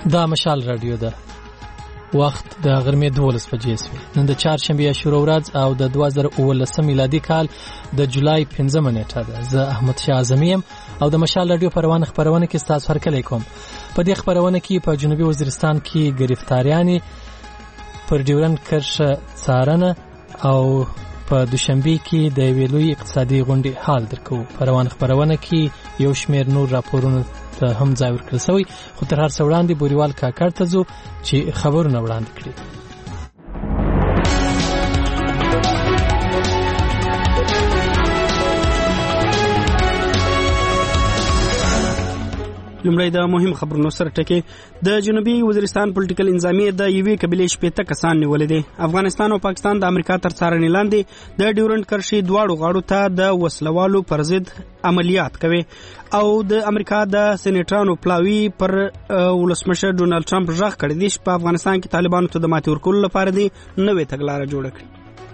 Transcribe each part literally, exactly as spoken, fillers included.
دا مشال رادیو ده. وخت د غرمې دولس بجې شوې. نن د چهارشنبې شروع ورځ او د دوه زره اوولسم میلادي کال د جولای پنځمه نیټه ده. زه احمد شاه اعظمي یم او د مشال رادیو پروانه خبرونه کې ستاسو هرکلی کوم. په دې خبرونه کې په جنوبي وزیرستان کې گرفتاریانې پر ډیورند کرښه څارنه او په دوشنبه کې د یوې لوی اقتصادي غونډې حال درکو. پروانه خبرونه کې یو شمېر نور راپورونه ته هم ځای ورکړل شوی، خو تر هر څه وړاندې بوریوال کاکړ ته ځو چې خبرونه وړاندې کړي. لومړی د مهم خبرونو سره ټکی. د جنوبي وزیرستان پولیټیکل انظامیه د یوې قبیلې شپېته کسان نیولې دي. افغانستان او پاکستان د امریکا تر څارنې لاندې د ډیورند کرښې دواړو غاړو ته د وسلوالو پر ضد عملیات کوي او د امریکا د سېنیټرانو پلاوی پر ولسمشر ډونالد ټرمپ ژغ کړی دی چې په افغانستان کې طالبانو ته د ماتې ورکولو لپاره دی نوې تګلاره جوړه کړي.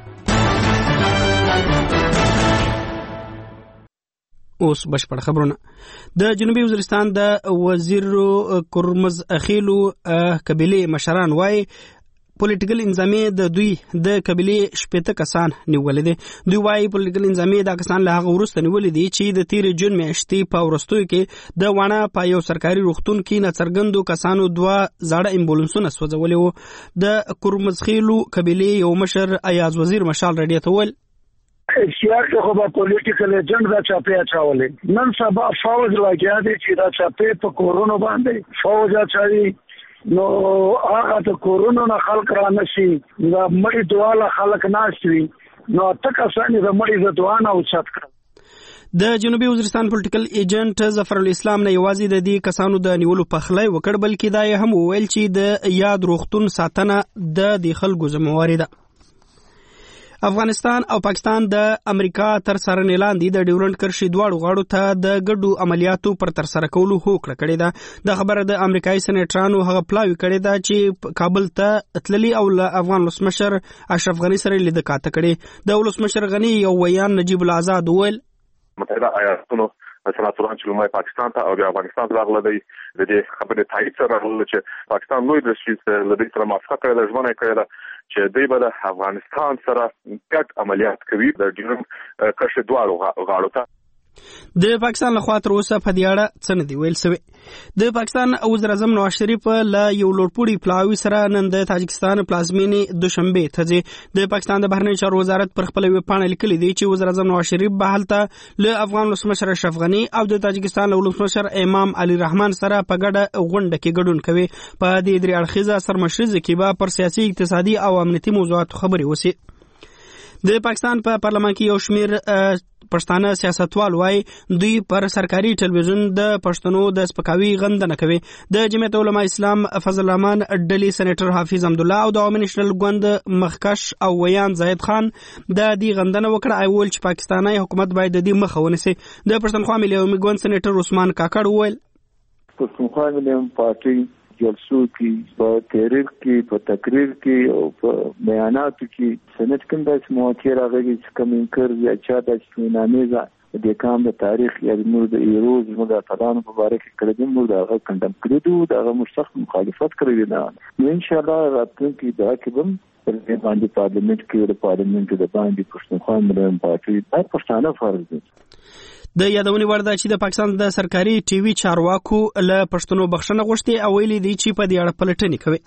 اوس بشپړ خبرونه. د جنوبي وزیرستان د وزیر کرمز اخیلو قبیلې مشران وایي پولیټیکل انظامیه د دوی د قبیلې شپېته کسان نیولې دي. دوی وایي پولیټیکل انظامیه دا کسان له هغه وروسته نیولې دي چې د تیرې جون میاشتې په وروستیو کې د واڼه په یو سرکاري روغتون کې ناڅرګندو کسانو دوه زاړه امبولانسونه سوځولي وو. د کرمز خیلو قبیلې یو مشر ایاز وزیر مشال رادیو ته وویل سیاق خو به پولیټیکل ایجنټ دا چاپی اچولې. نن سبا فوج لګیا دي چې دا چاپی په کورونو باندې فوج اچوي، نو هغه د کورونو نه خلک را نشي، دا مړي دواله خلک ناشوي، نو تک اسانه د مړي د دوا نه اوچت کړ. د جنوبي وزیرستان پولیټیکل ایجنټ ظفر الاسلام نه یوازې د دې کسانو د نیولو پخلی وکړ، بلکې دا هم وویل چې د یاد روغتون ساتنه د دې خلکو ذمہواري ده. افغانستان او پاکستان د امریکا تر څارنې لاندې د ډیورند کرښې دواړو غاړو ته د ګډو عملیاتو پر ترسره کولو هوکړه کړې ده. د خبره د امریکایي سېنیټرانو هغه پلاوی کړې ده چې کابل ته تللي او له افغان ولسمشر اشرف غني سره لیدنه کړې. د ولسمشر غني یو ویان نجیب الازاد وویل متحده ایالاتونو سناتوران چې لومړی پاکستان ته او بیا افغانستان ته راغله دی د دې خبرې تایید سره راغله چې پاکستان لوی درشي له دې سره موافقه کړې ده، ژمنه کړې ده چې دوی به د افغانستان سره ګډ عملیات کوي د ډیورند کرښې دواړو غاړو ته. د پاکستان له خوا تر اوسه په دې اړه څه نه دي ویل شوي. د پاکستان وزیر اعظم نواز شریف له یو لوړپوړي پلاوي سره نن د تاجکستان پلازمینې دوشنبه ته ځي. د پاکستان د بهرنیو چارو وزارت پر خپل ویب پاڼه لیکلي دی چې وزیر اعظم نواز شریف به هلته له افغان ولسمشر اشرف غني او د تاجکستان له ولسمشر امام علي رحمان سره په ګډه غونډه کې ګډون کوي. په دې درې اړخیزه سرمشریزه کې به پر سیاسي، اقتصادي او امنیتي موضوعاتو خبرې وشي. د پاکستان په پارلمان کې یو شمېر پښتانه سیاستوال وایي دوی پر سرکاري ټلویزیون د پښتنو د سپکاوي غندنه کوي. د جمعیت علماء اسلام فضل الرحمن ډلې سېنیټر حافظ حمدالله او د عوامي نېشنل ګوند مخکش او ویان زاهد خان د دې غندنه وکړه. ای ویل چې پاکستاني حکومت باید د دې مخه ونیسي. د پښتونخوا ملي عوامي ګوند سېنیټر عثمان کاکړ وویل پښتونخوا ملي پارټي جلسو کې په تحریر کې په تقریر کې او په بیاناتو کې سنت کوم د موثر راغلي چې کوم انکر یا چا د سناميزه د کام د تاریخ یا د مور د ایروز موږ د فلانو په اړه کې کړه دي موږ دا کندم کړو دا مشخص مخالفت کړی دی. نو ان شاء الله راتلونکي دا کې هم په باندې پارلیمنت کې د پارلیمنت د باندې پښتونخوا ملي پارټي د پښتانه فرض دي. د یادونې وړ ده چې د پاکستان د سرکاري ټي وي چارواکو له پښتنو بخښنه غوښتې او ویلي دي چې په دې اړه پلټنې کوي.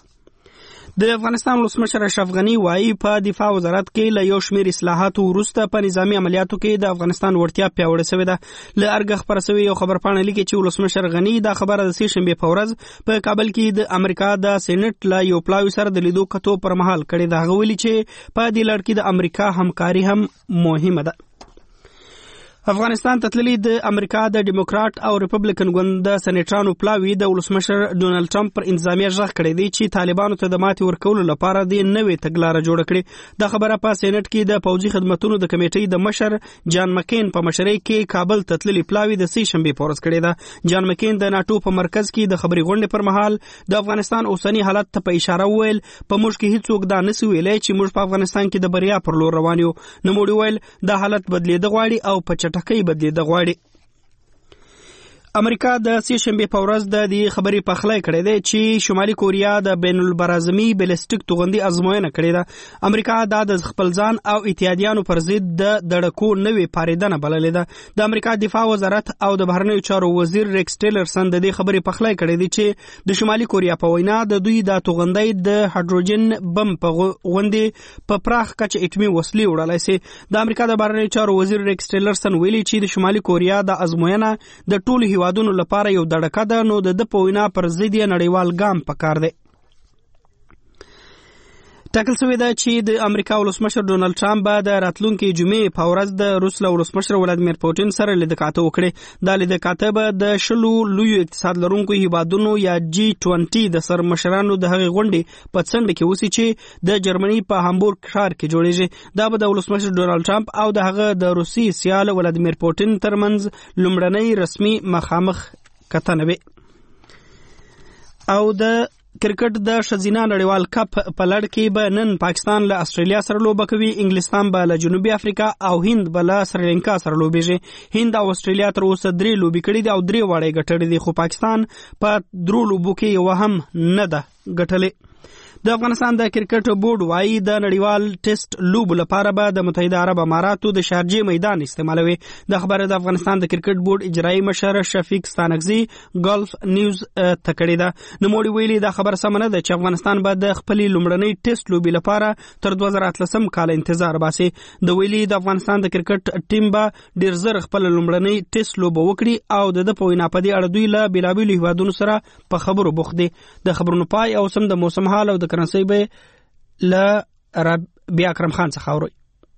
د افغانستان ولسمشر اشرف غني وایي په دفاع وزارت کې له یو شمېر اصلاحاتو وروسته په نظامي عملیاتو کې د افغانستان وړتیا پیاوړې شوې ده. له ارګ خبره شوې یو خبرپاڼه لیکي چې ولسمشر غني دا خبره د سې شنبې په ورځ په کابل کې د امریکا د سېنټ له یو پلاوي سره د لیدو کتو پر مهال کړې ده. هغه ویلي چې په دې لړ کې د امریکا همکاري هم مهمه ده. افغانستان ته تللي د امریکا د ډیموکرات او ریپبلیکن ګوند د سېنیټرانو پلاوی د ولسمشر ډونالد ټرمپ پر انتظامیه ژغ کړی دی چې طالبانو ته د ماتې ورکولو لپاره د نوې تګلاره جوړه کړي. د خبره په سېنټ کې د پوځي خدماتو د کمیټې د مشر جان مکین په مشرۍ کې کابل ته تللي پلاوی د سې شنبې په ورځ کړی ده. جان مکین د ناتو په مرکز کې د خبري غونډې پر مهال د افغانستان اوسنی حالت ته په اشاره وویل په موږ کې هیڅوک دا نسي ویلای چې موږ په افغانستان کې د بریا پر لور روان یو. نو موږ ویل دا حالت بدلیدل غواړي او په چټکۍ بدلیدل غواړي. امریکا د سې شنبې په ورځ د دې خبرې پخلی کړې ده چې شمالي کوریا د بین البرازمي بلستیک توغندي ازموینه کړې ده. امریکا دا د خپل ځان او اتحادیانو پر ضد د دړکو نوې پاریدنه بللې ده. د امریکا دفاع وزارت او د بهرنیو چارو وزیر ریکس ټیلرسن د دې خبرې پخلی کړې دي چې د شمالي کوریا په وینا د دوی د توغندي د هایدروجن بم په غونډې په پراخ کچه اټومي وسلې وړلای شي. د امریکا د بهرنیو چارو وزیر ریکس ټیلرسن ویلي چې د شمالي کوریا د ازموینه د ټولو هیوادونو لپاره یو دړکه ده، نو د په وینا پر ضد یې نړیوال ګام پکار دی. ټاکل شوې ده چې د امریکا ولسمشر ډونالد ټرمپ به د راتلونکي جمعې په ورځ د روس له ولسمشر ولادیمیر پوتین سره لیدکاته وکړي. دا لیدکاته به د شلو لویو اقتصاد لرونکو هیوادونو یا جی بیس د سرمشرانو د هغې غونډې په څنډه کې وسي چې د جرمني په هامبورګ ښار کې جوړیږي. دا به د ولسمشر ډونالد ټرمپ او د هغه د روسي سیال ولادیمیر پوتین ترمنځ لومړنۍ رسمي مخامخ کتنه وي. او د کرکټ د ښځینه نړیوال کپ په لړ کې به نن پاکستان له استرالیا سره لوبه کوي. انګلستان به له جنوبي افریقا او هند به له سریلانکا سره لوبېږي. هند او استرالیا تر اوسه درې لوبې کړې دي او درې واړه یې ګټلې دي، خو پاکستان په درو لوبو کې یوه هم نه ده ګټلې. د افغانستان د کرکټ بورډ وايي د نړیوال ټیسټ لوبو لپاره به د متحده عرب اماراتو د شارجې میدان استعمالوي. د خبره د افغانستان د کرکټ بورډ اجرایي مشر شفیق ستانکزي ګلف نیوز ته کړې ده. نوموړي ویلي دا خبره سمه نه ده چې افغانستان به د خپلې لومړنۍ ټیسټ لوبې لپاره تر دوه زره اتلسم کال انتظار باسي. د ویلي د افغانستان د کرکټ ټیم به ډېر زر خپل لومړنۍ ټیسټ لوبه وکړي او د په وینا په دې اړه دوی له بېلابېلو هیوادونو سره په خبرو بوخت دي. د خبرونو پای او سم د موسم حال او د کرنسۍ به ل ربيع اکرم خان څخه اوري.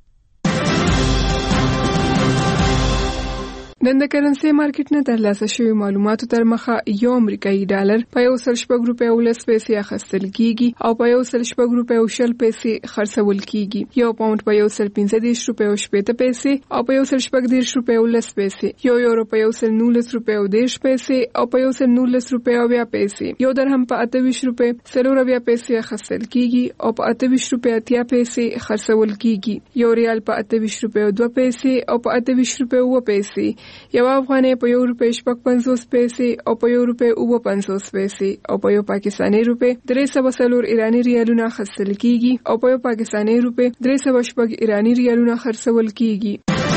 نن د کرنسي مارکیټ نه ترلاسه شوی معلوماتو تر مخه یو امریکایي ډالر په یو سل شپږ روپۍ ولس پیسې اخیستل کیږي او په یو سل شپږ روپۍ او شل پیسې خرڅول کیږي. یو پاوند په یو سل پنځه دېرش روپۍ او شپېته پیسې او په یو سل شپږ دېرش روپۍ او لس پیسې. یو یورو په یو سل نولس روپۍ او دېرش پیسې او په یو سل نولس روپۍ او اویا پیسې. یو درهم په اته ویشت روپۍ څلور اویا پیسې اخیستل کیږي او په اته ویشت روپۍ اتیا پیسې خرڅول کیږي. یو ریال په اته ویشت روپۍ او دوه پیسې او په اته ویشت روپۍ اوه پیسې. یو افغانۍ په یو روپۍ شپږ پنځوس پیسې او په یو روپۍ اوه پنځوس پیسې او په یو پاکستاني روپۍ درې سوه څلور ایراني ریالونه اخیستل کیږي او په یو پاکستاني روپۍ درې سوه شپږ ایراني ریالونه خرڅول کیږي.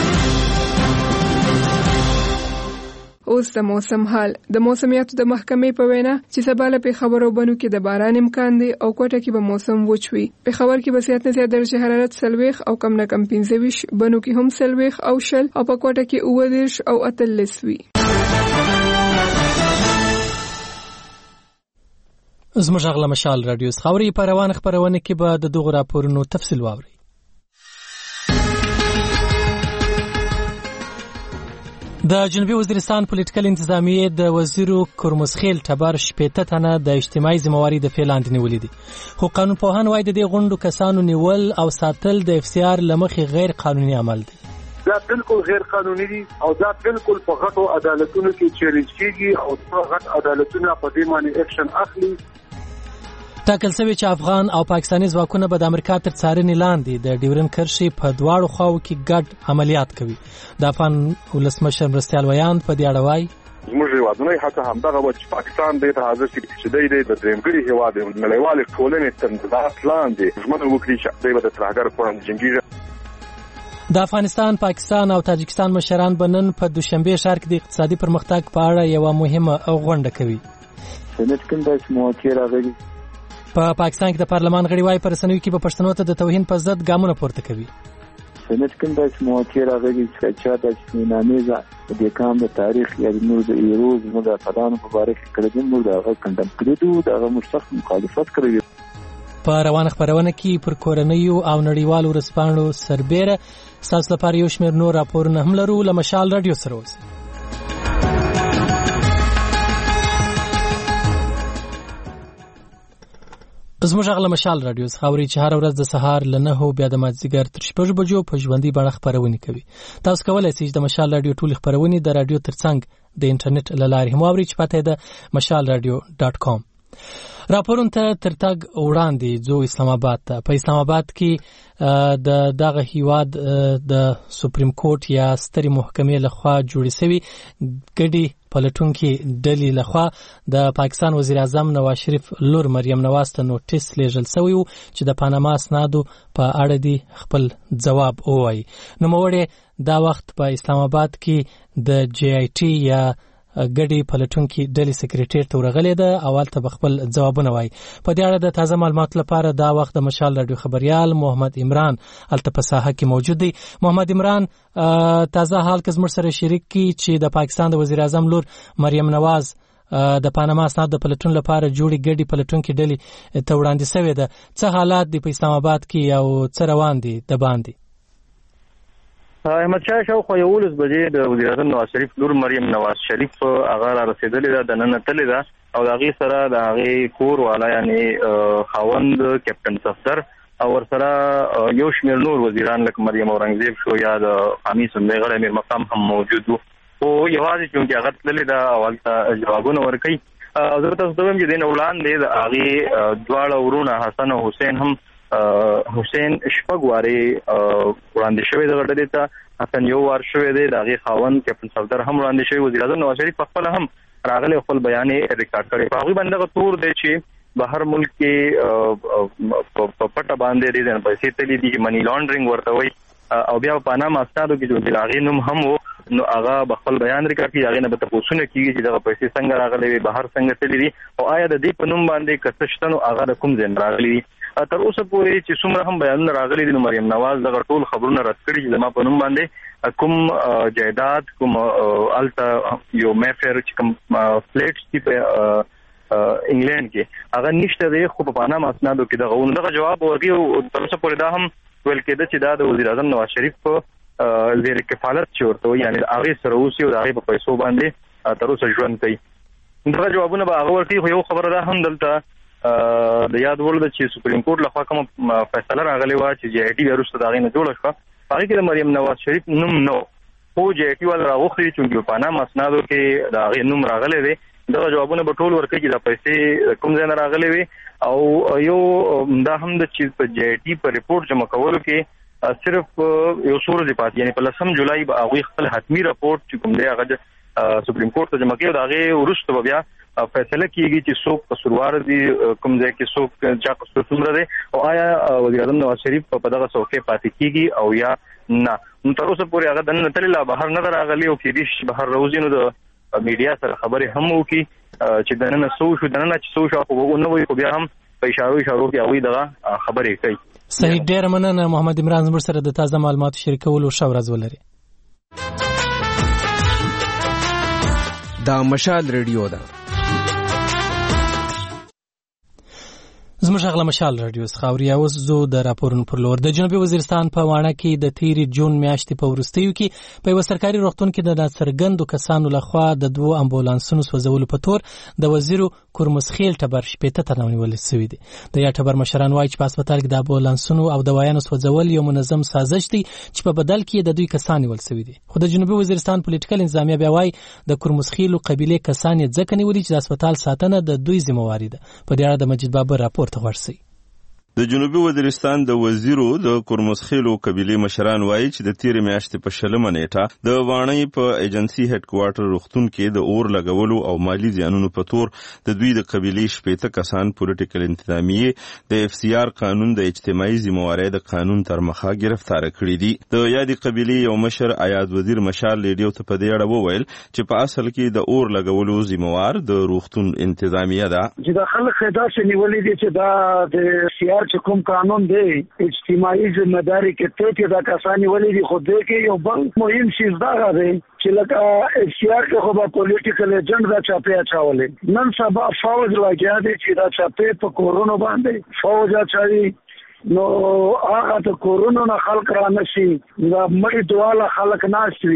اوس د موسم حال. د موسمیاتو د محکمې په وینا چې سبا له پېښور او بنو کې د باران امکان دی او کوټه کې به موسم وچ وي. پېښور کې به زیات نه زیات درجه حرارت څلوېښت او کم نه کم پنځه ویشت، بنو کې هم څلوېښت او شل او په کوټه کې اووه دېرش او اتلس وي. زموږ غږ له مشال راډیو څخه اورئ. په روانه خپرونه کې به د دغو راپورونو تفصیل واورئ. د جنوبي وزیرستان پولیټیکل انتظامیې د وزیرو کرمسخیل ټبر شپېته تنه د اجتماعي ذمہواري د فعل لاندې نیولې دي، خو قانون پوهان وایي د دې غونډو کسانو نیول او ساتل د اف سی آر له مخې غیر قانوني عمل دی. دا بالکل غیر قانوني دي او دا بالکل په غټو عدالتونو کې چیلنج کیږي او په غټ عدالتونو په دې باندې اکشن اخلي. ټاکل شوی چې افغان او پاکستاني ځواکونه به د امریکا تر څارنې لاندې د ډیورن کرښې په دواړو خواو کې ګډ عملیات کوي. د افغان ولسمشر مرستیال ویاند په دې اړه وایي زموږ هیوادونه حتی همدغه و چې پاکستان دې ته حاضر شي چې دی د درېمګړي هیواد نړیوالې ټولنې تر نظارت لاندې ژمنه وکړي چې دی به د ترهګر پر وړاندې جنګېږي. د افغانستان، پاکستان او تاجکستان مشران به نن په دوشنبه ښار کې د اقتصادي پرمختګ په اړه یوه مهمه غونډه کوي. سنت کوم داسې موقع راغلي په پاکستان کې د پارلمان غړي وايي په رسنیو کې به پښتنو ته د توهین په ضد ګامونه پورته کوي. سنت کوم داسې موقع راغلي چې چا داسې نامې د کام د تاریخ یا د نور د ایروز نو د فلانو په باره کې کړي دي، موږ هغه کندم کړی دی، دا هغه مشتق مخالفت کړی. په روانه خبرونه کې پر کورنیو او نړیوالو ورځپاڼو سربېره ستاسو لپاره یو شمېر نور راپورونه هم لرو. له مشال راډیو سره اوسئ. زموږ غږ له مشال راډیو څخه اورئ چې هره ورځ د سهار له نهو بیا د مازدیګر تر شپږ بجو په ژوندۍ بڼه خپرونې کوي. تاسو کولی شئ چې د مشال راډیو ټولې خپرونې د راډیو ترڅنګ د انټرنیټ له لارې هم واورئ چې پته یې ده مشال راډیو ډاټ کام. راپورون ته تر تګ وړاندې ځو اسلام آباد ته. په اسلام آباد کې د دغه هیواد د سپریم کورټ یا سترې محکمې لخوا جوړې شوي ګډې پلټونکي ډلې لخوا د پاکستان وزیر اعظم نواز شریف لور مریم نواز ته نوټیس لیږل شوی و چې د پاناما اسنادو په اړه دی خپل ځواب ووایي. نوموړې دا وخت په اسلام آباد کې د جی آی ټي یا ګډې پلټونکي ډلې سکریټریټ ته ورغلې ده او هلته به خپل ځوابونه وایي. په دې اړه د تازه معلوماتو لپاره دا وخت د مشال راډیو خبریال محمد عمران هلته په ساحه کې موجود دی. محمد عمران، تازه حال که زموږ سره شریک کی چې د پاکستان د وزیر اعظم لور مریم نواز د پاناما اسناد د پلټون لپاره جوړې ګډې پلټونکي ډلې ته وړاندې شوې ده. څه حالات دي په اسلام آباد کې او څه روان دي د باندې؟ احمد شاه شاوخوا یولس بجې د وزیر اعظم نواز شریف لور مریم نواز شریف هغه را رسېدلې ده، دننه تللې ده او د هغې سره د هغې کور والا یعنې خاوند کیپټن صفدر او ورسره یو شمېر نور وزیران لکه مریم اورنګزیب شو یا د قامي سندۍ غړی امیر مقام هم موجود و. خو یوازې چونکې هغه تللې ده او هلته جوابونه ورکوي. زه تاسو ته وایم چې دې نه وړاندې د هغې دواړه ورونه حسن او حسین هم حسین شپږ وارې وړاندې شوی دغه ډلې ته، حسن یو وار شوی دی، د هغې خاوند کیپټن صفدر هم وړاندې شوی. وزیر اعظم نواز شریف پخپله هم راغلی خپل بیان یې ریکارډ کړی. په هغوی باندې دغه تور دی چې بهر ملک کې په پټه باندې دې نه پیسې تللي دي چې منی لانډرینګ ورته وایي او بیا په پاناما اسنادو کې چې د هغې نوم هم و نو هغه به خپل بیان ریکارډ کړي. هغې نه به تپوسونه کېږي چې دغه پیسې څنګه راغلې وي، بهر څنګه تللي دي او آیا د دې په نوم باندې که څه شته نو هغه د کوم ځای نه راغلي دي. تر اوسه پورې چې څومره هم بیانونه راغلي دي نو مریم نواز دغه ټول خبرونه رد کړي چې زما په نوم باندې کوم جایداد کوم هلته یو میفیر چې کوم فلیټس دي په انګلینډ کې هغه نشته دی، خو په پاناما اسنادو کې دغه ونه دغه جواب ورکړي او تر اوسه پورې دا هم ویل کېده چې دا د وزیر اعظم نواز شریف په زیر کفالت چې ورته وایي یعنې د هغې سره اوسي او د هغې په پیسو باندې تر اوسه ژوند کوي. دغه جوابونه به هغه ورکړي. خو یو خبره دا هم دلته د یاد وړ ده چې سپریم کورټ لخوا کومه فیصله راغلې وه چې جی آی ټي بیا وروسته د هغې نه جوړه شوه، په هغې کې د مریم نواز شریف نوم نه و، خو جی آی ټي والا راغوښتي دي چونکې په پاناما اسنادو کې د هغې نوم راغلی دی. دغه جوابونه به ټول ورکوي چې دا پیسې کوم ځای نه راغلې وي او یو دا هم ده چې په جی آی ټي په ریپورټ جمع کولو کې صرف یو څو ورځې پاتې یعنې په لسم جولای به هغوی خپل حتمي راپورټ چې کوم دی هغه سپریم کورټ ته جمع کوي او د هغې وروسته به بیا فیصله کیږي چې څوک قصوروار دي، کوم ځای کې څوک چا قصور څومره دی او آیا وزیر اعظم نواز شریف په دغه څوکۍ پاتې کیږي او یا نه. نو تر اوسه پورې هغه دننه تللی لا بهر نه ده راغلی او کېدای شي بهر راوځي نو د میډیا سره خبرې هم وکړي چې دننه څه وشو، دننه چې څه وشو خو به ونه وایي، خو بیا هم په اشارو اشارو کې هغوی دغه خبرې کوي. صحیح، ډېره مننه محمد عمران زموږ سره د تازه معلوماتو شریکولو. ښه ورځ ولرئ. دا مشال ریډیو ده. زموږ غلا مشال رادیو څخه اوري. اوس زه د راپورونو پر لور. د جنوبي وزیرستان په واڼه کې د تیری جون میاشتې په وروستیو کې په یو سرکاري روغتون کې د ناڅرګندو کسانو لخوا د دوو امبولانسونو سوځولو په تور د وزیر کورمسخیل ټبر شپېته تنه ونیول شوي دي. د یا ټبر مشران وایي چې په هسپتال کې د امبولانسونو او دوايانو سوځول یو منظم سازش دی چې په بدل کې د دوی کسان نیول شوي دي. خو د جنوبي وزیرستان پولیټیکل انتظامیه بیا وایي د کورمسخیل قبیلې کسان یې ځکه نیولي چې د هسپتال ساتنه د دوی ذمہواري ده. په دې اړه د مجید بابر راپور د جنوبي وزیرستان د وزیرو د کورمسخیلو قبیلې مشران وایي چې د تیرې میاشتې په شلمه نیټه د واڼې په ایجنسي هډ کوارټر روغتون کې د اور لګولو او مالی زیانونو په تور د دوی د قبیلې شپېته کسان پولیټیکل انتظامیه د اف سی آر قانون د اجتماعي ذمہوارۍ د قانون تر مخه گرفتار کړي دي. د یادې قبیلې یو مشر ایاد وزیر مشال ریډیو ته په دې اړه وویل چې په اصل کې د اور لګولو ذمہوار د روغتون انتظامیه ده چې د خلک داسې نیولې دي چې دا د سیار چې کوم قانون دی اجتماعي ذمہداري کې ته کې دا کسانی ولې دي. خو دې کې یو بل مهم شیز دا دی چې لکه اف سی آر کې خو به پولیټیکل ایجنټ دا چاپې اچولې. نن سبا فوج لګیا دی چې دا چاپې په کورونو باندې فوج اچوي نو هغه د کورونو نه خلک را نشي، دا مړي دواله خلک ناشوي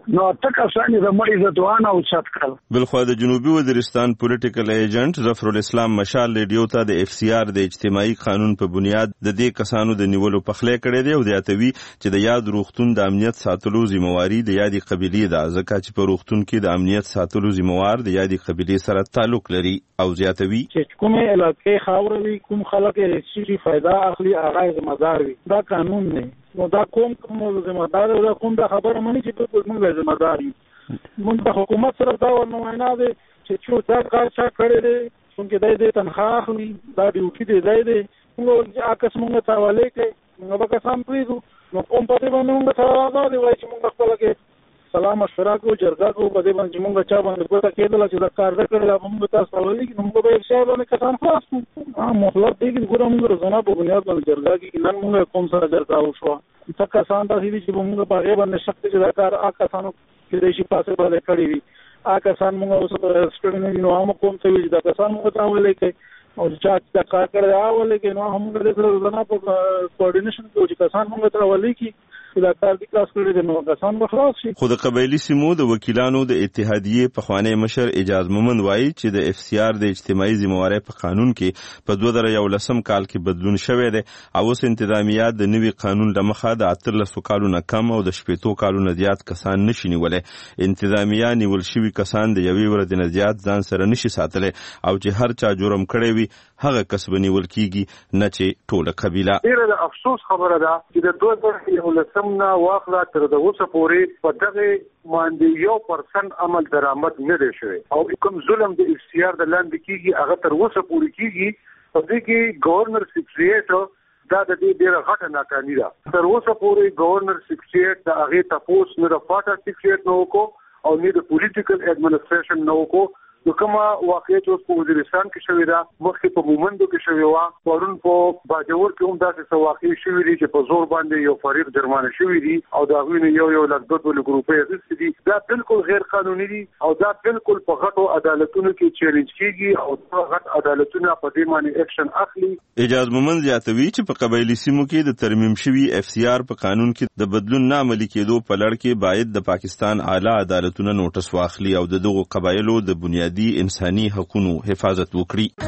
نو اته کسان د مړي د دوان او چت کړ. بلخو د جنوبي وزیرستان پولیټیکل ایجنټ ظفر الاسلام مشال ریډیو ته د اف سی آر د اجتماعي قانون په بنیاد د دې کسانو د نیولو پخلې کړې دی او د اتوي چې د یاد روغتون د امنیت ساتلو ذمہواری د یادي قبيلې ده، ځکه چې په روغتون کې د امنیت ساتلو ذمہوار د یادي قبيلې سره تعلق لري. او زیاتوي چې کومه علاقې خاوروي کوم خلک یې شي فائدہ اخلي هغه ذمہ دار وي. دا قانون دی. نو دا کوم کوم ذمہ دار او کوم دا خبره مانی چې ټول موږ ذمہ دار یو. موږ د حکومت سره دا ورنونه دی چې چې دا کار چا کړی دی څنګه دای دې تنخواه اخلي دا ډیوټي دی دای دې موږ اکس موږ ته حواله کوي موږ به کسان پریږدو. نو کوم په دې باندې موږ سره راځي وایي چې موږ خپل کې سلام مشوره کو جرګه کو په دې باندې موږ چا باندې کوته کېدل چې دا کار وکړل موږ تاسو ولې کې موږ به شی باندې کسان خلاص کو مخلص دي چې ګورم موږ روزانه په بنیاد باندې جرګه کې نن موږ کوم سره جرګه وشو څه کسان تاسو دې چې موږ په هغه باندې شخص چې دا کار آ کسانو کې دې شي پاسه باندې کړی وي آ کسان موږ اوس په سټډي نو هم کوم څه وی دا کسان موږ ته ولې کې او چې دا کار کړی آ ولې کې نو هم دې سره روزانه په کوارډینیشن کې چې کسان موږ ته ولې کې دا کار د کلاس کړی د نو کسان بخلاص شي. خو د قبایلی سیمو د وکیلانو د اتحادیې په خوانی مشر اجاز مومند وایي چې د اف سی آر د اجتماعي ذمہواری په قانون کې په دوه زره یولسم کال کې بدلون شوی دی او اوس انتظامیات د نوي قانون لمخه د اتلسو کالونو کم او د شپېتو کالونو زیات کسان نشي نیولای. انتظامیه نیول شوي کسان د یوې ورځې نه زیات ځان سره نشي ساتلی او چې هر چا جرم کړی وي هغه کس به نیول کیږي نه چې ټوله قبیله. ډیره د افسوس خبره ده چې د دوه زره یولسم نه واخله تر د اوسه پورې په دغه باندې یو پرسنټ عمل درآمد نه دی شوی او کوم ظلم د اف سی آر د لاندې کیږي هغه تر اوسه پورې کیږي. په دې کې گورنر سیکریټریټ دا د دې ډیره غټه ناکامي ده. تر اوسه پورې گورنر سیکریټریټ د هغه تاسو نه د فاټا سیکریټریټ نو کو او نه د پولیټیکل اډمنسټریشن نو کو. نو کومه واقعیت اوس په وزیرستان کې شوې ده مخکې په مومندو کې شوې وه پرون په باجوړ کې هم داسې څه واقعي شوي دي چې په زور باندې یو فریق جرمانه شوي دي او د هغوی نه یو یو لک دوه دوه لک روپۍ اخیستې دي. دا بالکل غیر قانوني دي او دا بالکل په غټو عدالتونو کې چیلنج کیږي او دا غټ عدالتونه په دې باندې اکشن اخلي. اجاز مومند زیاتوي چې په قبایلی سیمو کې د ترمیم شوي اف سی آر په قانون کې د بدلون نه عملي کېدو په لړ کې باید د پاکستان اعلی عدالتونه نوټس واخلي او د دغو قبایلو د بنیادي انساني حقوقو حفاظت وکړي.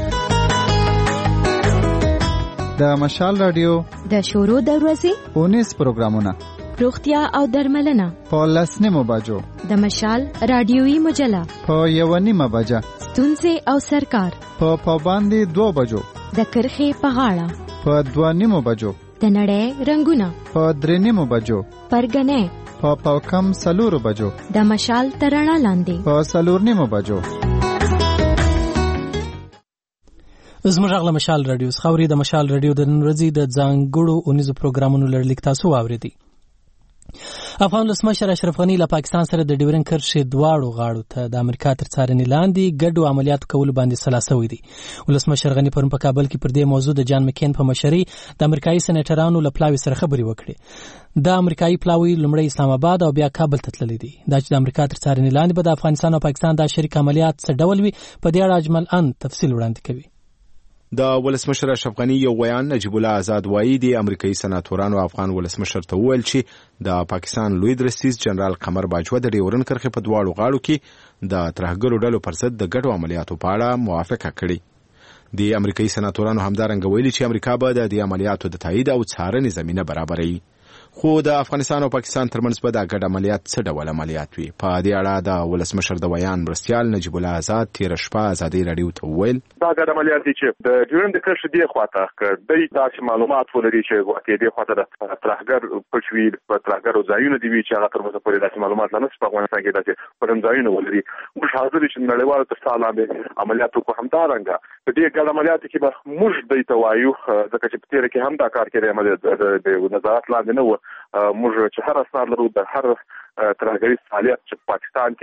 د مشال رادیو د شورو د ورځې اونیس پروګرامونه روغتیا او درملنه په لسنیمو بجو د مشال رادیوي مجله په یو نیمه بجه ستونزې او سرکار په پابندي دو بجو د کرخې په غاړه په دوه نیمو بجو د نړۍ رنگونه په درې نیمو بجو پرګنې په پاکم سلورو بجو د مشال ترانه لاندې په سلور نیمو بجو. زموږ غږ مشال رادیو خاوري د مشال رادیو د نن ورځې د ځانګړو اونیزو پروګرامونو لړلیک تاسو واوریدي. افغان ولسمشر اشرف غنی له پاکستان سره د ډیورن کرښې دواړو غاړو ته د امریکا تر څارنې لاندې ګډو عملیاتو کولو باندې سلا شوی دی. ولسمشر غنی پرون په کابل کې پر دې موضوع د جان مکین په مشرۍ د امریکایي سېنیټرانو له پلاوي سره خبرې وکړې. د امریکایي پلاوي لومړی اسلام آباد او بیا کابل ته تللی دی. دا چې د امریکا تر څارنې لاندې به د افغانستان او پاکستان د شریک عملیات څه ډول وي په دې اړه اجمل ان تفصیل وړاندې کوي. د ولسمشر اشرف غنی یو بیان نجیب الله آزاد وایي د امریکایي سناتورانو افغان ولسمشر ته وویل چې د پاکستان لوی درستیز جنرال قمر باجوه د ډیورن کرښې په دواړو غاړو کې د ترهګرو ډلو پر ضد د ګډو عملیاتو په اړه موافقه کړې. د امریکایي سناتورانو همدارنګه ویلي چې امریکا به د دې عملیاتو د تایید او څارنې زمینه برابروي. خو د افغانستان او پاکستان ترمنځ به د ګډ عملیات څه ډول عملیات وي؟ په دې اړه د ولسمشر د بیان مرستیال نجیب الله آزاد تیر شپه ازادي رادیو ته وویل دا ګډ عملیات دي چې د ډیورن د کرښې دی خواته د داسې معلومات ولري چې واقعي دی خواته د ترهګر پښوی په ترهګر ځایونه دی چې هغه تر اوسه پورې داسې معلومات نه په افغانستان کې داسې پرم ځایونه ولري. موږ حاضر چې نړیوالو تر څار لاندې عملیات وکړو. همدارنګه په دې ګډ عملیاتو کې به موږ دوی ته وایو ځکه چې په تیر کې هم دا کار کړی عملیات د نظارت لاندې نه و. موږ چې هر اسناد لرو د هر ترهګري فعالیت چې پاکستان کې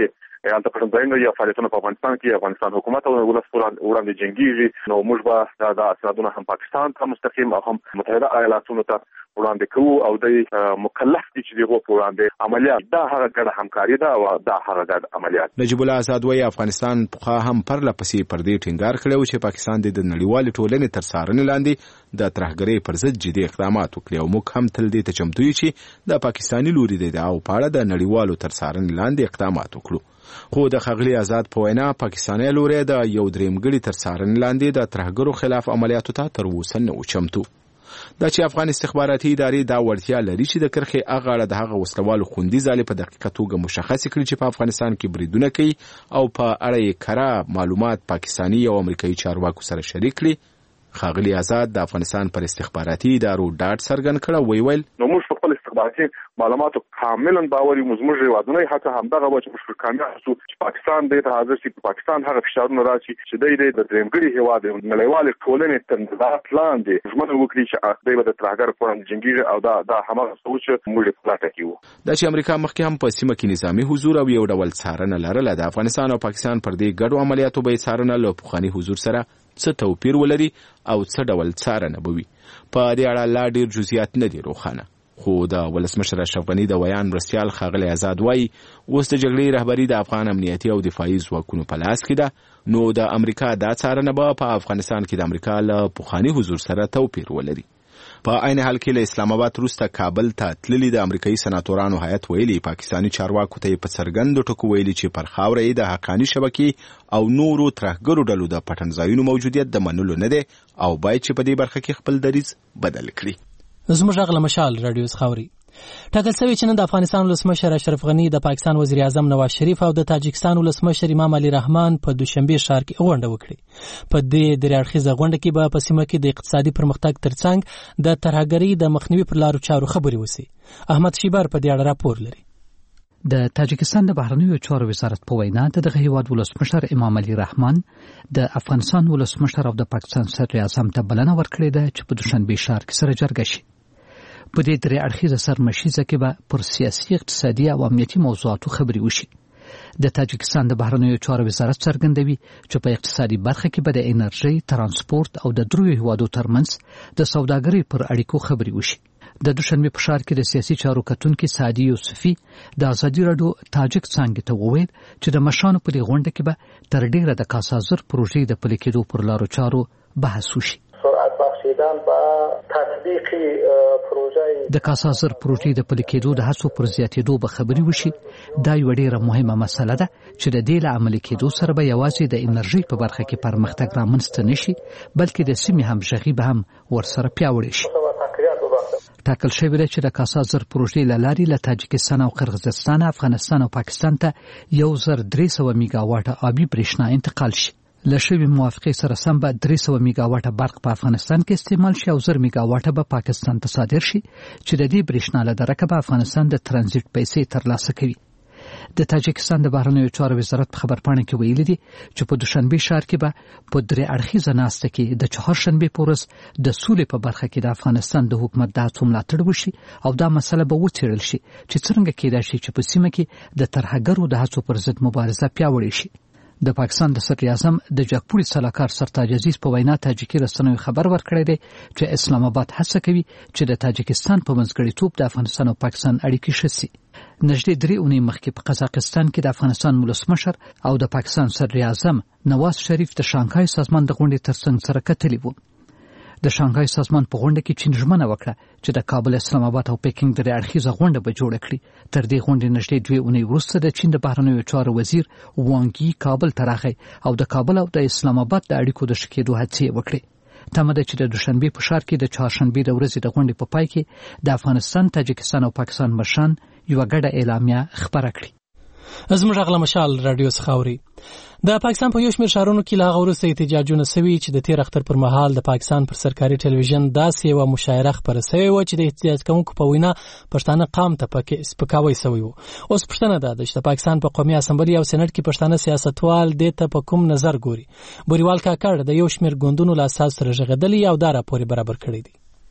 هلته پټنځایونه یا فعالیتونه په افغانستان کې افغانستان حکومت او ولس وړاندې جنگيږي نو موږ به دا اسنادونه هم پاکستان ته مستقیم او هم متحده ایالاتونو ته وړاندې کوو او د مکلف دي چې دغه وړاندې عملیات دا هغه ګډه همکاري ده او دا هغه ګډ عملیات. نجیب الله آزاد وايي افغانستان په هم پر لپسې پر دې ټینګار کړو چې پاکستان د نړیوال ټولنې تر څارنې لاندې د ترهګرۍ پر ضد جدي اقدامات وکړي او موږ هم تل دې ته چمتو یو چې د پاکستاني لوري د او پاړه د نړیوالو تر څارنې لاندې اقدامات وکړو. خو د ښاغلي آزاد په وینا پاکستاني لوري د یو درېمګړي تر څارنې لاندې د ترهګرو خلاف عملیاتو ته تر اوسه نه و چمتو. دا چې افغان استخباراتي ادارې دا وړتیا لري چې د کرخې اغاړه د هغه وسلوالو خوندي ځالې په دقیقه توګه مشخص کړي چې په افغانستان کې بریدونه کوي او په اړه یې کره معلومات پاکستاني او امریکایي چارواکو سره شریک کړي. ښاغلي آزاد د افغانستان پر استخباراتي ادارو ډاډ څرګند کړ وی ویل نو موږ په خپل استخباراتي معلوماتو کاملا باور یو زموږ هیوادونه هڅه همدغه و چې موږ کامیاب شو چې پاکستان د حاضر شي په پاکستان هغه فشارونه راشي چې د د درېمګړي هیواد نړیوال ټولنې تر نظارت لاندې ژمنه وکړي چې دوی به د ترهګر په وړاندې جنګیږي او دا دا هماغه سوچ موږ په لاټه کې وو. دا چې امریکا مخکې هم په سیمه کې نظامی حضور او یو ډول څارنه لرله د افغانستان او پاکستان پر دې ګډو عملیاتو به څارنه له پخواني حضور سره څه توپیر ولري او څه ډول څارنه به وي په دې اړه لا ډیر جزئیات نه دي روښانه. خو د ولسمشر اشرف غني د ویان مرستیال ښاغلی آزاد وايي اوس د جګړې رهبري د افغان امنیتي او دفاعي ځواکونو په لاس کې ده نو د امریکا دا څارنه به په افغانستان کې د امریکا له پخواني حضور سره توپیر ولري. په عین حال کې له اسلام آباد وروسته کابل ته تللي د امریکایي سناتورانو هیئت ویلي پاکستاني چارواکو ته په څرګندو ټکو ویلي چې پر خاوره یې د حقاني شبکې او نورو ترهګرو ډلو د پټنځایونو موجودیت د منلو نه دی او باید چې په دې برخه کې خپل دریځ بدل کړي. زموږ غږ له مشال راډیو خاوري ټاکل شوی چې نن د افغانستان ولسمشر اشرف غني د پاکستان وزیر اعظم نواز شریف او د تاجکستان ولسمشر امام علي رحمان په دوشنبه ښار کې غونډه وکړه. په دې درې اړخیزه غونډه کې به په سیمه کې د اقتصادي پرمختګ ترڅنګ د ترهګرۍ د مخنیوي پر لارو چارو خبرې وشي. احمد شیبر په دې اړه راپور لري. د تاجکستان د بهرنیو چارو وزارت په وینا د دغه هیواد ولسمشر امام علي رحمان د افغانستان ولسمشر او د پاکستان صدر اعظم ته بلنه ورکړې ده چې په دوشنبه ښار کې سره جرګه شي. په دې درې اړخیزه سرمشیزه کې به پر سیاسي اقتصادي او امنیتي موضوعاتو خبرې وشي. د تاجکستان د بهرنیو چارو وزارت څرګندوي چې په اقتصادي برخه کې به د انرژي، ترانسپورت او د دریو هیوادو ترمنځ د سوداګرۍ پر اړیکو خبرې وشي. د دوشنبه په ښار کې د سیاسي چارو کتونکي سعدي یوسفي د ازادي راډیو تاجک څانګې ته وویل چې د مشانو په دې غونډه کې به تر ډیره د کاسازر پروژې د پلي کېدو پر لارو چارو بحث وشي. د کاسازر پروژې د پلي کېدو د هڅو پر زیاتېدو به خبرې وشي. دا یوه ډیره مهمه مسله ده چې د دې له عملي کېدو سره به یوازې د انرژۍ په برخه کې پرمختګ رامنځته نه شي بلکې د سیمې همغږي به هم ورسره پیاوړې شي. ټاکل شوی دی چې د کاسازر پروژې له لارې له تاجکستان او قرغیزستان، افغانستان او پاکستان ته یو زر درې سوه میګا واټه آبي برېښنا انتقال شي. له شوی موافقې سره سم به درې سوه میګا واټه برق په افغانستان کې استعمال شي او زر میګا واټه به پاکستان ته صادر شي چې د دې برېښنا له درکه به افغانستان د ترانزیت پیسې ترلاسه کوي. د تاجکستان د بهرنیو چارو وزارت په خبرپاڼه کې ویلي دي چې په دوشنبه ښار کې به په درې اړخیزه ناسته کې د چهارشنبه په ورځ د سولې په برخه کې د افغانستان د حکومت د هڅو ملاتړ وشي او دا مسله به وڅېړل شي چې څرنګه کېدای شي چې په سیمه کې د ترهګرو د هڅو پر ضد مبارزه پیاوړې شي. د پاکستان د صدر اعظم د جاکپوري سلاکار سرتاج عزیز په وینا تاجکي رسنیو خبر ورکړی دی چې اسلام آباد هڅه کوي چې د تاجکستان په منځګړیتوب د افغانستان او پاکستان اړیکې ښه شي. نږدې درې اونۍ مخکې په قزاقستان کې د افغانستان ولسمشر او د پاکستان صدر اعظم نواز شریف د شانګهای سازمان د غونډې ترڅنګ سره کتلي وو. د شانګهای سازمان په غونډه کې چین ژمنه وکړه چې د کابل، اسلام آباد او پکینګ درې اړخیزه غونډه به جوړه کړي. تر دې غونډې نږدې دوې اونۍ وروسته د چین د بهرنیو چارو وزیر وانګ یي کابل ته راغی او د کابل او د اسلام آباد د اړیکو د ښه کېدو هڅې وکړې. تمه ده چې د دوشنبه په ښار کې د چهارشنبه د ورځې د غونډې په پای کې د افغانستان، تاجکستان او پاکستان مشران یوه ګډه اعلامیه خپره کړي. زموږ غږ له مشال راډیو خاوري. د پاکستان په یو شمېر ښارونو کې له هغه وروسته احتجاجونه سوي چې د تیر اختر پر مهال د پاکستان پر سرکاري ټلویزیون داسې یوه مشاعره خپره سوې وه چې د احتجاج کوونکو په وینا پښتانه قام ته پکې سپکاوی سوی و. اوس پوښتنه ده چې د پاکستان په قومي اسمبلي او سېنټ کې پښتانه سیاستوال دې ته په کوم نظر ګوري. بوریوال کاکړ د یو شمېر ګوندونو له اساس سره ژغېدلی او دا راپور برابر کړی دی.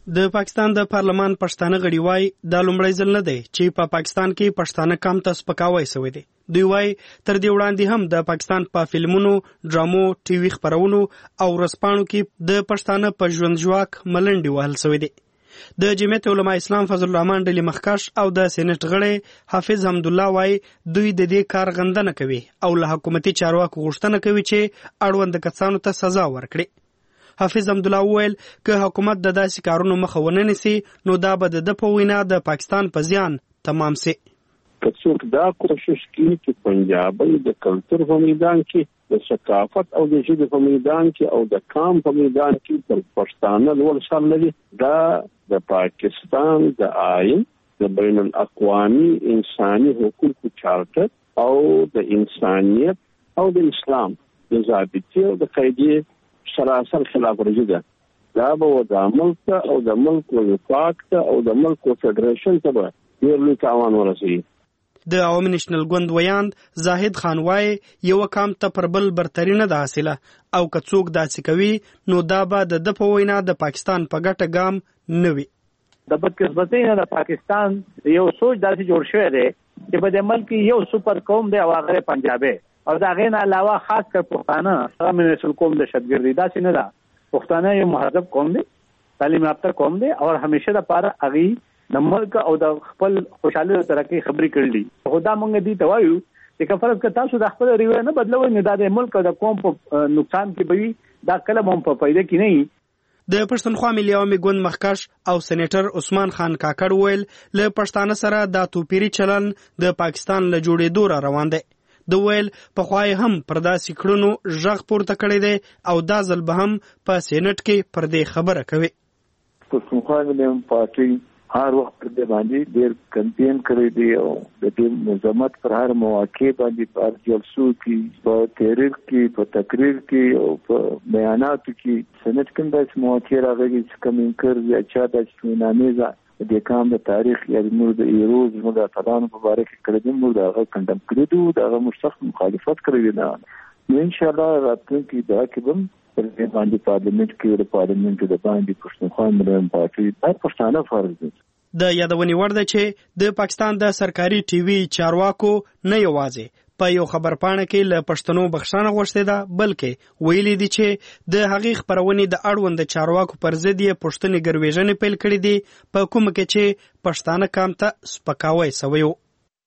د پاکستان د پارلمان پښتانه غړي وای دا لومړی ځل نه دی چې په پاکستان کې پښتانه کم ته سپکاوی شوی دی. دوی وای تر دې وړاندې هم د پاکستان په فلمونو، ډرامو، ټي وي خبرونو او ورځپاڼو کې د پښتانه په ژوند ژواک ملنډې وهل شوی دی. د جمعیت علما اسلام فضل الرحمن ډلې مخکښ او د سېنات غړی حافظ حمدالله وای دوی د دې کار غندنه کوي او له حکومتي چارواکو غوښتنه کوي چې اړوند کسانو ته سزا ورکړي. حافظ حمدالله وویل که حکومت د داسې کارونو مخه ونه نیسي نو دا به د ده په وینا د پاکستان په زیان تمام سي. که څوک دا کوشش کوي چې پنجابي د کلتور په میدان کې د ثقافت او د ژبې په میدان کې او د قام په میدان کې پر پښتانه لوړ سر لري، دا د پاکستان د آئین د بین الاقوامي انساني حقوقو چارټر او د انسانیت او د اسلام د ضابطې او د قاعدې سراسر خلاف ورزي ده. دا به د ملک او د ملک وفاق او د ملک فدریشن ته به ډېر لوی تاوان ورسوي. د عوامي نېشنل ګوند ویاند زاهد خان وایي یو کام ته پر بل برتري نه ده حاصله او که څوک داسې کوي نو دا به د ده په وینا د پاکستان په ګټه ګام نه وي. د بدقسمتۍ نه د پاکستان یو سوچ داسې جوړ شوی دی چې په دې ملک یو سپر قوم دی او هغه پنجابي او دا غین علاوه خاص کر پښتانه هغه منسل قوم د شتګردي داسې نه ده. پښتانه یو مهذب قوم دی، تعلیم یافته قوم دی او همیشه د پاره اغي د ملک او د خپل خوشاله ترقی خبرې کړلې. خدا مونږ دي ته وایو چې فرض که تاسو د خپل ریوه نه بدلوي نه د ملک او د قوم په نقصان کې به وي، دا کله هم په فائدې کې نه وي. د پښتونخوا ملي عوامي ګوند مخکښ او سېنیټر عثمان خان کاکړ ویل له پښتانه سره دا توپیری چلن د پاکستان له جوړېدو را روان دی. د ویل په خوای هم پر داسې کړنو ژغ پورته کړی دی او دا ځل به هم په سېنات کې پر دې خبره کوي. پښتونخوا ملي پارټي هر وخت پر دې باندې ډېر کمپین کړی دی او د دې نظامت پر هر مواقع باندې په جلسو کې، په تحریر کې، په تقریر کې او په بیاناتو کې سېنات کې داسې مواقع راغلي چې کمینکر یا چا داسې نامې د کام د تاریخ یا موږ د ایروز موږ د اتلانو په باره کې کړی دی، موږ د هغه کندم کړی دی، د هغه مشتق مخالفت کړی دی. نو انشاءالله راتلونکي دا کې به پر دې باندې پارلیمنت کې د پارلیمنت د باندې پښتونخوا ملي پارټي د پښتانه فرض دی. د یادونې وړ ده چې د پاکستان د سرکاري ټي وي چارواکو نه یوازې په یو خبرپاڼه کې له پښتنو بخښنه غوښتې ده بلکې ویلي دي چې د هغې خپرونې د اړوند چارواکو پر ضد یې پوښتنې ګرویژنې پیل کړي دي په کومه کې چې پښتانه کام ته سپکاوی سوی و.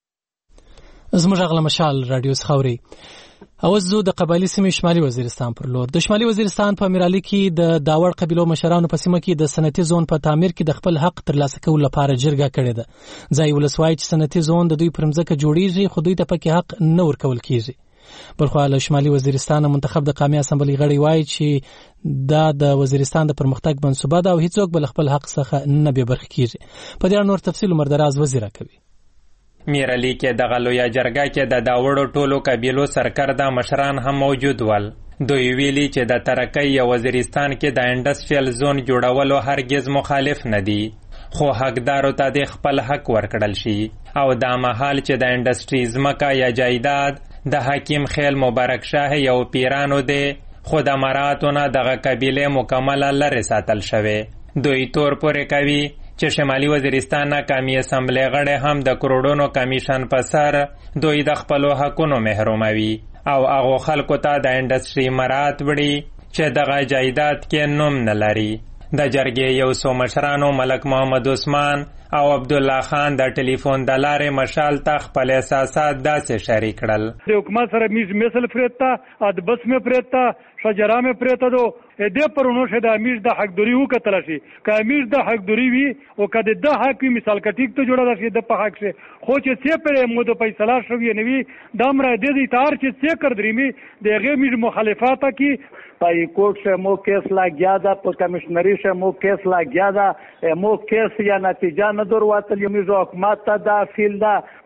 زموږ غله مشال رادیو خاوري اوس زه د قبایلی سیمې شمالي وزیرستان پر لور. د شمالي وزیرستان په میرالي کې د داوړ قبیلو مشرانو په سیمه کې د صنعتي زون په تعمیر کې د خپل حق ترلاسه کولو لپاره جرګه کړې ده. ځای ولسوای چې صنعتي زون د دوی پر مځکه جوړیږي خو دوی ته پکې حق نه ورکول کیږي. بلخو له شمالي وزیرستان منتخب د قومي اسمبلی غړي وایي چې دا د وزیرستان د پرمختګ منصوبه ده او هیڅوک بل خپل حق څخه نه به برخه کیږي. په دې اړه نور تفصیل مردراز وزیر کوي. میرالي کې د غلویا جرګه کې د داوړو ټولو قبیلو سرکرده مشران هم موجود ول. دوی ویلي چې د ترقۍ یا وزیرستان کې د انډستریال زون جوړولو هرگز مخالف نه دي، خو حقدارو ته د خپل حق ورکړل شي او دا مهال چې د انډستری ځمکه یا جایداد د حکیم خیل مبارک شاه یو پیرانو دی خو د مراتو نه دغه قبیلې مکمله لرې ساتل شوی. دوی تور پورې کوي چې شمالي وزیرستان قومي اسمبلی غړي هم د کروڑونو کمیشن په سر دوی د خپلو حقونو محروموي او هغو خلکو ته د انډستری مرات وړي چې دغه جایداد کې نوم نه لري. د جرګې یو څو مشرانو ملک محمد عثمان او عبدالله خان د ټلیفون د لارې مشال ته خپل احساسات داسې شریک کړل. د حکومت سره میز مثل پرېتا ادبس مې پرېتا شجرا مې پرېتا دو دې پرونو شه د امیر د حقدوري وکتل شي که امیر د حقدوري وي او کده د حق مثال کټیک ته جوړه شي د په حق شه خو چې څه پر مو د فیصله شوی نه وي د امر د دې تار چې څه کړ درېمي دغه میز مخالفت کی پای کوټ سے مو کیس لا گیا دا په کمشنری سے مو کیس لا گیا دا مو کیس یا نتیجه نه در واتل یمي حکومت ته دا فیل دا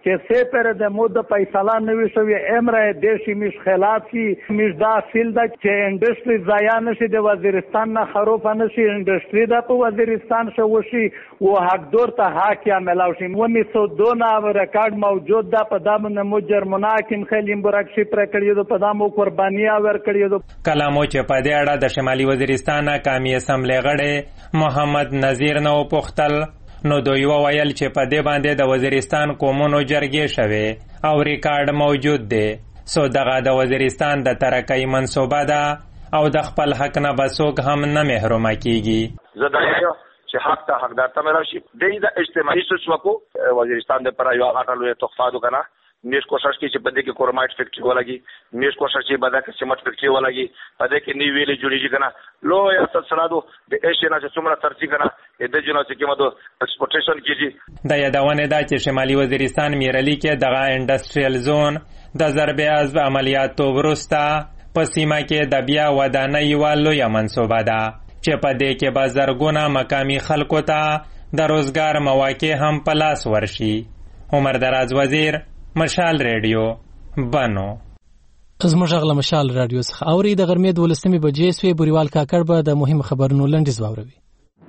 چې سه پر د مود فیصله نوي شوی امر دیشی مش خلاف کی مش دا فیل دا چې انډستری ضایع نشي د وزیرستان نه خروف نشي انډستری دا په وزیرستان شو وشي او حق دور ته حق یا ملاوشي ونی سو دونا ریکارډ موجود دا په دامن مجر مناکم خلیم برکشي پر کړی په دامو قرباني اور کړی کلامو چې په دې اړه د شمالي وزیرستان قومي اسمبلی غړي محمد نذیر نو پختل نو دوی وویل چې په دې باندې د وزیرستان قومونو جرګې شوه او ریکارډ موجود دی سو دغه د وزیرستان د ترقۍ منصوبه ده او د خپل حق نه بسوک هم نه محرومه کیږي زه دا یم چې حق ته حقدار ته راشي د اجتماعي سوچ وزیرستان د پر یو غاټلو تخفادو کنه نیش کوشش کی چې بده کې کورمایټ فیکټری ولګي نیش کوشش چې بده کې سیمټ فیکټری ولګي بده کې نیو ویلې جوړیږي کنه لو یا سلسلادو د ایشیا نه څومره ترڅی کنه د جنو چې کومه ایکسپورټیشن کیږي د یادونه ده چې شمالي وزیرستان میرلی کې دغه انډستریال زون د ضربې از عملیاتو وروسته په سیمه کې د بیا ودانۍ یوه لویه منصوبه ده چې په دې کې به زرګونه مقامي خلکو ته د روزګار مواقع هم په لاس ورشي. عمر دراز وزیر، مشال ریډیو، بنو. زموږ غږ له مشال راډیو څخه اوري. د غرمې دولسمې بجې سوې. بوریوال کاکړ به د مهم خبرونو لنډیز واوروي.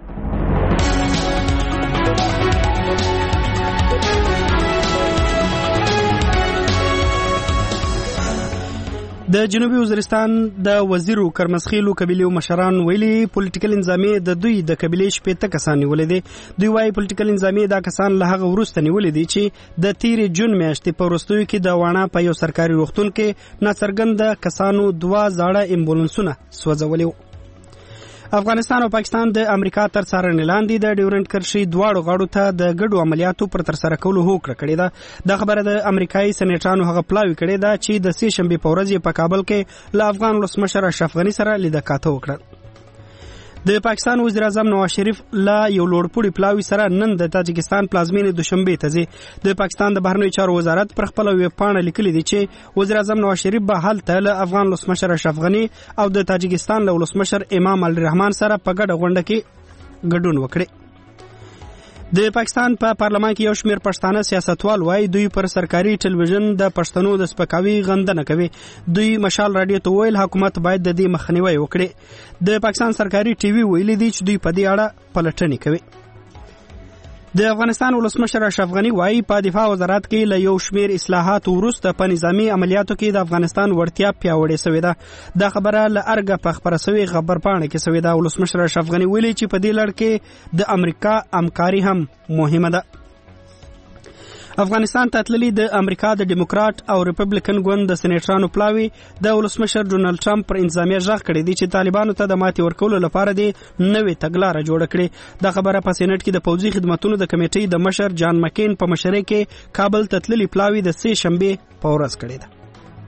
د جنوبي وزیرستان د وزیرو کرمسخیلو قبیلو مشران ویلي پولیټیکل انظامي د دوی د قبیلې شپېته کسان نیولې دي. دوی وايي پولیټیکل انظامي دا کسان له هغه وروسته نیولې دي چې د تیرې جون میاشتې په وروستیو کې د واڼه په یو سرکاري روغتون کې ناڅرګنده کسانو دوه زاړه امبولانسونه سوځولي. افغانستان او پاکستان د امریکا تر څارنې لاندې د ډیورنډ کرښې دواړو غاړو ته د ګډو عملیاتو پر ترسره کولو هوکړه کړې ده. دا خبره د امریکایي سېنیټرانو هغه پلاوي کړې ده چې د سې شنبې په ورځ په کابل کې له افغان ولسمشر اشرف غني سره لیدکاته وکړه. د پاکستان وزیر اعظم نواز شریف لا یو لوړپوړي پلاوي سره نن د تاجکستان پلازمینې دوشنبه ته ځي. د پاکستان د بهرنیو چارو وزارت پر خپل ویب پاڼه لیکلي دي چې وزیر اعظم نواز شریف به هلته له افغان ولسمشر اشرف غني او د تاجکستان له ولسمشر امام علي رحمان سره په ګډه غونډه کې ګډون وکړي. د پاکستان په پا پارلمان کې یو شمېر پښتانه سیاستوال وایي دوی پر سرکاري ټلویزیون د پښتنو د سپکاوي غندنه کوي. دوی مشال راډیو ته ویل حکومت باید د دې مخنیوي وکړي. د پاکستان سرکاري ټي وي ویلي دي چې دوی په دې اړه پلټنې کوي. د افغانستان ولسمشر اشرف غني وایي په دفاع وزارت کې له یو شمېر اصلاحات وروسته په نظامی عملیاتو کې د افغانستان وړتیا پیاوړې شوې ده. دا خبره له ارګه په خبره شوې خبرپاڼه کې شوې ده. ولسمشر اشرف غني ویلي چې په دې لړ کې د امریکا همکاري هم مهمه ده. افغانستان ته تللي د امریکا د ډیموکرات او ریپبلیکن ګوند د سېنیټرانو پلاوي د ولسمشر ډونالډ ټرمپ پر انتظامیه ژغ کړی دی چې طالبانو ته د ماتې ورکولو لپاره د نوې تګلاره جوړه کړي. دا خبره په سېنیټ کې د پوځي خدماتونو د کمیټې د مشر جان مکین په مشرۍ کې کابل ته تللي پلاوي د سې شنبې په ورځ کړی ده.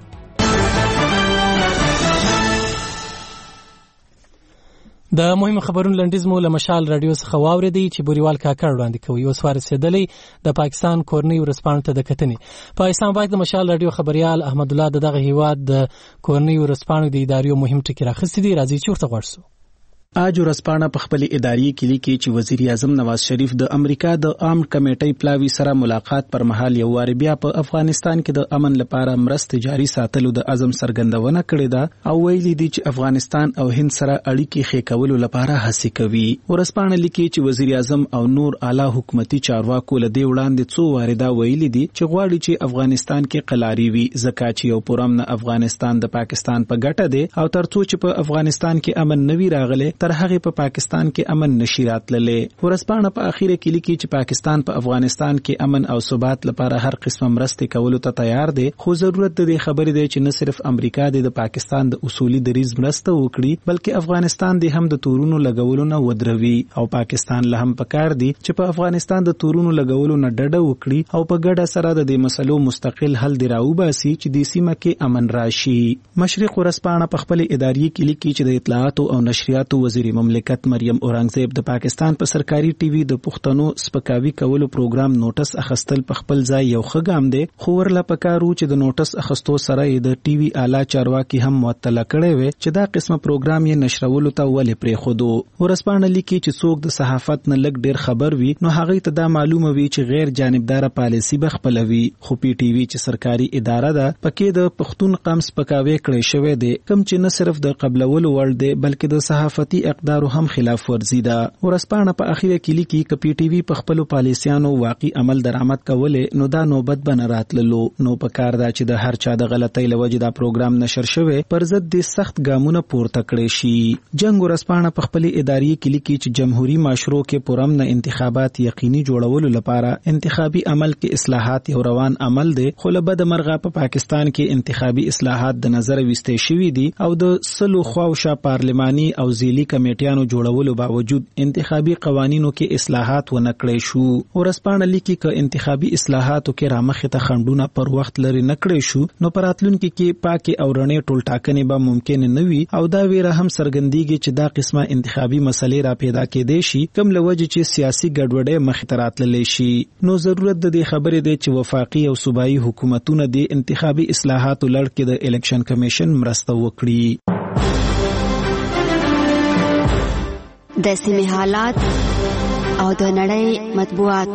د مهم خبرونو لنډیز مو له مشال راډیو څخه واورېدی چې بوریوال کاکړ وړاندې کوي. اوس ورسېدلی د پاکستان کورنۍ ورځپاڼو ته د کتنې. په اسلام آباد د مشال راډیو خبريال احمد الله د دغه هیواد د کورنۍ ورځپاڼو د ادارې مهم ټکي راخستي دي. راځي چې ورته غوښ شو. آج ورځپاڼه په خپل اداري کې لیکي چې وزیر اعظم نواز شریف د امریکا د عام کمیټې پلاوي سره ملاقات پر مهال یو وار بیا په افغانستان کې د امن لپاره مرستې جاري ساتلو د عزم څرګندونه کړې ده او ویلي دي چې افغانستان او هند سره اړیکې ښې کولو لپاره هڅې کوي. ورځپاڼه لیکي چې وزیر اعظم او نور اعلی حکومتي چارواکو له دې وړاندې څو واره دا ویلي دي چې غواړي چې افغانستان کې قلاري وي ځکه چې یو پرامن افغانستان د پاکستان په ګټه دی او ترڅو چې په افغانستان کې امن نوي راغله تر هغه په پاکستان کې امن نشي راتللې. ورځپاڼه په اخیره کې لیکي چې پاکستان په افغانستان کې امن او ثبات لپاره هر قسمه مرستې کولو ته تیار دی خو ضرورت د دې خبرې دی چې نه صرف امریکا د پاکستان د اصولي دریځ مرسته وکړي بلکې افغانستان د هم د تورونو لګولو نه ودروي او پاکستان له هم پکار دی چې په افغانستان د تورونو لګولو نه ډډه وکړي او په ګډه سره د دې مسلو مستقل حل دی راوباسي چې د سیمه کې امن راشي. مشرق ورځپاڼه په خپل ادارې کې لیکي چې د اطلاعات او نشریاتو وزیر مملکت مریم اورنګزیب د پاکستان په سرکاري ټي وي د پښتنو سپکاوي کولو پروګرام نوټس اخستل په خپل ځای یو ښه ګام دی، خو ورله پکارو چې د نوټس اخستو سره د ټي وي اعلی چارواکي هم معطله کړي وي چې دا قسمه پروګرام یې نشرولو ته ولې پرېښودو. ورځپاڼه لیکي چې څوک د صحافت نه لږ ډیر خبر وي نو هغه ته دا معلومه وي چې غیر جانبدار پالیسی به خپلوي، خو پی ټي وي چې سرکاري اداره ده پکې د پښتون قام سپکاوی کړی شوی دی، کوم چې نه صرف د قبلولو وړ دی بلکې د صحافتي اقدارو هم خلاف ورزي ده. ورځپاڼه په اخیره کې لیکي چې پی ټي وي په خپل پالیسیانو واقعي عمل درآمد کولې نو دا نوبت به نه راتللو، نو په کار ده چې د هر چا د غلطۍ له وجې دا پروګرام نشر شوی پر ضد د سخت ګامونه پورته کړی شي. جنگ ورځپاڼه په خپل اداري کې لیکي چې جمهوریت معاشرو کې پرامن انتخابات یقیني جوړولو لپاره انتخابي عمل کې اصلاحات یو روان عمل دی، خو له بده مرغه په پاکستان کې انتخابي اصلاحات د نظر وستې شوي دي او د سلو خواوشا پارلماني او ځیلي کمیټیانو جوړولو باوجود انتخابي قوانینو کې اصلاحات ونه کړی شو. ورځپاڼه لیکي چې انتخابي اصلاحاتو کې رامخې ته خنډونه پر وخت لري نه کړی شو نو په راتلونکي کې پاکي او رڼې ټولټاکنې به ممکن نه وي او دا ویره هم څرګندېږي چې دا قسمه انتخابي مسلې را پیدا کېدای شي کوم له وجې چې سیاسي ګډوډۍ مخې ته راتللی شي. نو ضرورت د دې خبرې دی چې وفاقي او صوبایي حکومتونه د انتخابي اصلاحاتو لړ کې د الیکشن کمیشن مرسته وکړي. د سیمې حالات او د نړۍ مطبوعات.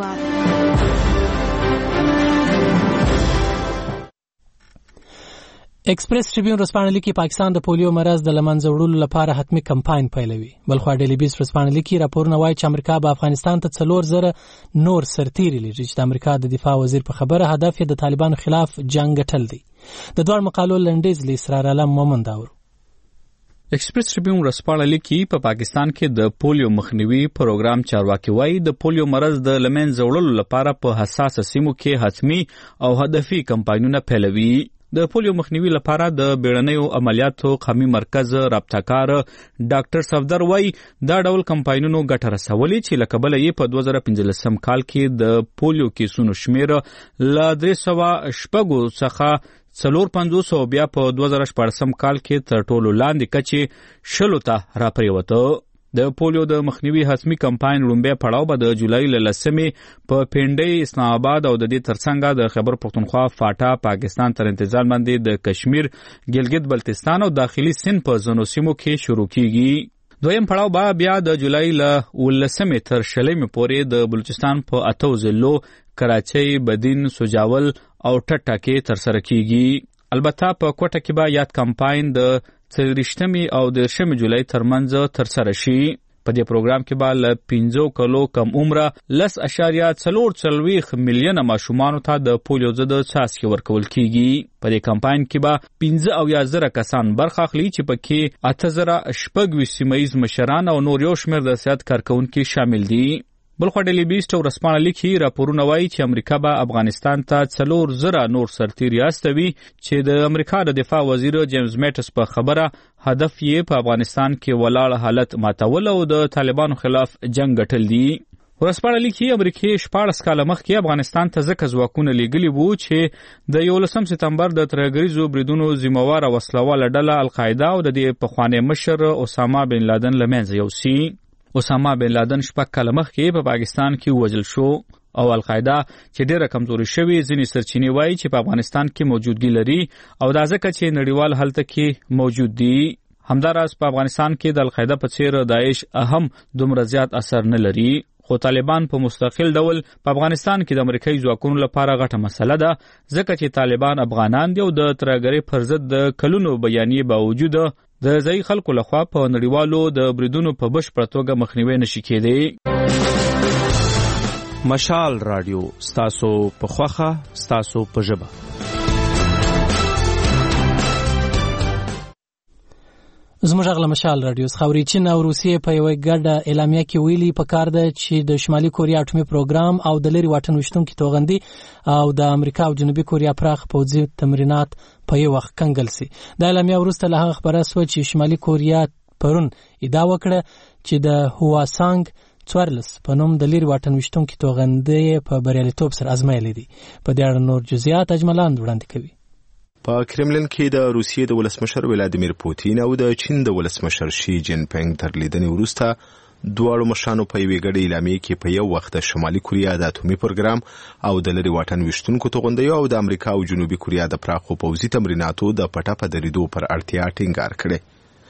ایکسپریس ټریبیون ورځپاڼه لیکي پاکستان د پولیو مرض د له منځه وړلو لپاره حتمي کمپاین پیلوي. بلخوا ډیلی بیس ورځپاڼه لیکي راپورونه وایي چې امریکا به افغانستان ته څلور زره نور سرتیري لېږي چې د امریکا د دفاع وزیر په خبره هدف یې د طالبانو خلاف جنگ ګټل دی. د دواړو مقالو لنډیز له اسرار علم مومند اورو. ایکسپریس ټریبیون ورځپاڼه لیکي په پاکستان کې د پولیو مخنیوي پروګرام چارواکي وایي د پولیو مرض د له منځه وړلو لپاره په حساسه سیمو کې حتمي او هدفي کمپاینونه پیلوي. د پولیو مخنیوي لپاره د بیړنیو عملیاتو قومي مرکز رابطه‌کار ډاکټر صفدر وایي دا ډول کمپاینونو ګټه رسولې چې له کبله یې په دوه زره پنځلسم کال کې د پولیو کیسونو شمېر له درې سوه شپږو څخه څلور پنځوس او بیا په دوه زره شپاړسم کال کې تر ټولو لاندې کچې شلو ته راپریوته. د پولیو د مخنیوي حتمي کمپاین لومبی پړاو به د جولای له لسمې په پنډۍ، اسلام آباد او د دې ترڅنګ د خیبر پختونخوا، فاټا، پاکستان تر انتظار باندې د کشمیر، ګلګت بلتستان او داخلي سند په ځینو سیمو کې شروع کیږي. دویم پړاو به بیا د جولای له ولسمې تر شلمې پورې د بلوچستان په اتو ضلعو کراچۍ، بدین، سوجاول او ټټه کې ترسره کیږي. البته په کوټه کې به یاد کمپاین د څلوېښتمې او دېرشمې جولای ترمنځ ترسره شي. په دې پروګرام کې به له پنځو کلو کم عمره لس اعشاریه څلور څلوېښت میلیونه ماشومانو ته د پولیو ضد څاڅکي ورکول کیږي. په دې کمپاین کې به پنځه اویا زره کسان برخه اخلي چې پکې اته زره شپږ ویشت سیمه ییز مشران او نور یو شمېر د صحت کارکوونکي شامل دي. بلخوا ډیلی بیسټ ورځپاڼه لیکي راپورونه وایي چې امریکا به افغانستان ته څلور زره نور سرتیري استوي چې د امریکا د دفاع وزیر جیمز میټس په خبره هدف یې په افغانستان کې ولاړ حالت ماتول او د طالبانو خلاف جنگ ګټل دي. ورځپاڼه لیکي امریکا شپاړس کاله مخکې افغانستان ته ځکه ځواکونه لیږلي وو چې د یولسم سپتمبر د ترهګریزو بریدونو ذمهواره وسلواله ډله القاعده او د دې پخوانی مشر اسامه بن لادن له منځه یوسي. اسامه بن لادن شپږ کاله مخکې په پاکستان کې وژل شو او القاعده چې ډېره کمزوري شوې ځینې سرچینې وایي چې په افغانستان کې موجودګي لري او دا ځکه چې نړیوال هلته کې موجود دي. همداراز په افغانستان کې د القاعده په څیر داعش هم دومره زیات اثر نه لري، خو طالبان په مستقل ډول په افغانستان کې د امریکایي ځواکونو لپاره غټه مسله ده ځکه چې طالبان افغانان دي او د ترهګرۍ پر ضد د کلونو بیانیې باوجود د ځایي خلکو لخوا په نړیوالو د بریدونو په بشپړه توګه مخنیوی نشي کېدی. مشال رادیو ستاسو په خوښه ستاسو په ژبه. زموږ غږ له مشال رادیو څخه اوري. چین او روسیې په یوه ګډه اعلامیه کې ویلي پکار ده چې د شمالي کوریا اټومي پروګرام او د لرې واټن ویشتونکي توغندي او د امریکا او جنوبي کوریا پراخ پوځي تمرینات په یو وخت کنګل سي. دا اعلامیه وروسته له هغه خبره شوه چې شمالي کوریا پرون ادعا وکړه چې د هواسانګ څوارلس په نوم د لرې واټن ویشتونکي توغندي په بریالیتوب سره ازمایلې دي. په دې اړه نور جزئیات اجملان وړاندې کوي. په کرملن کې د روسیې د ولسمشر ولادیمیر پوتین او د چین د ولسمشر شي جین پنګ تر لیدنې وروسته دواړو مشرانو په یوې ګډې اعلامیې کې په یو وخت د شمالي کوریا د اټومي پروګرام او د لرې واټن ویشتونکو توغندیو او د امریکا او جنوبي کوریا د پراخو پوځي تمریناتو د پټه په درېدو پر اړتیا ټینګار کړی.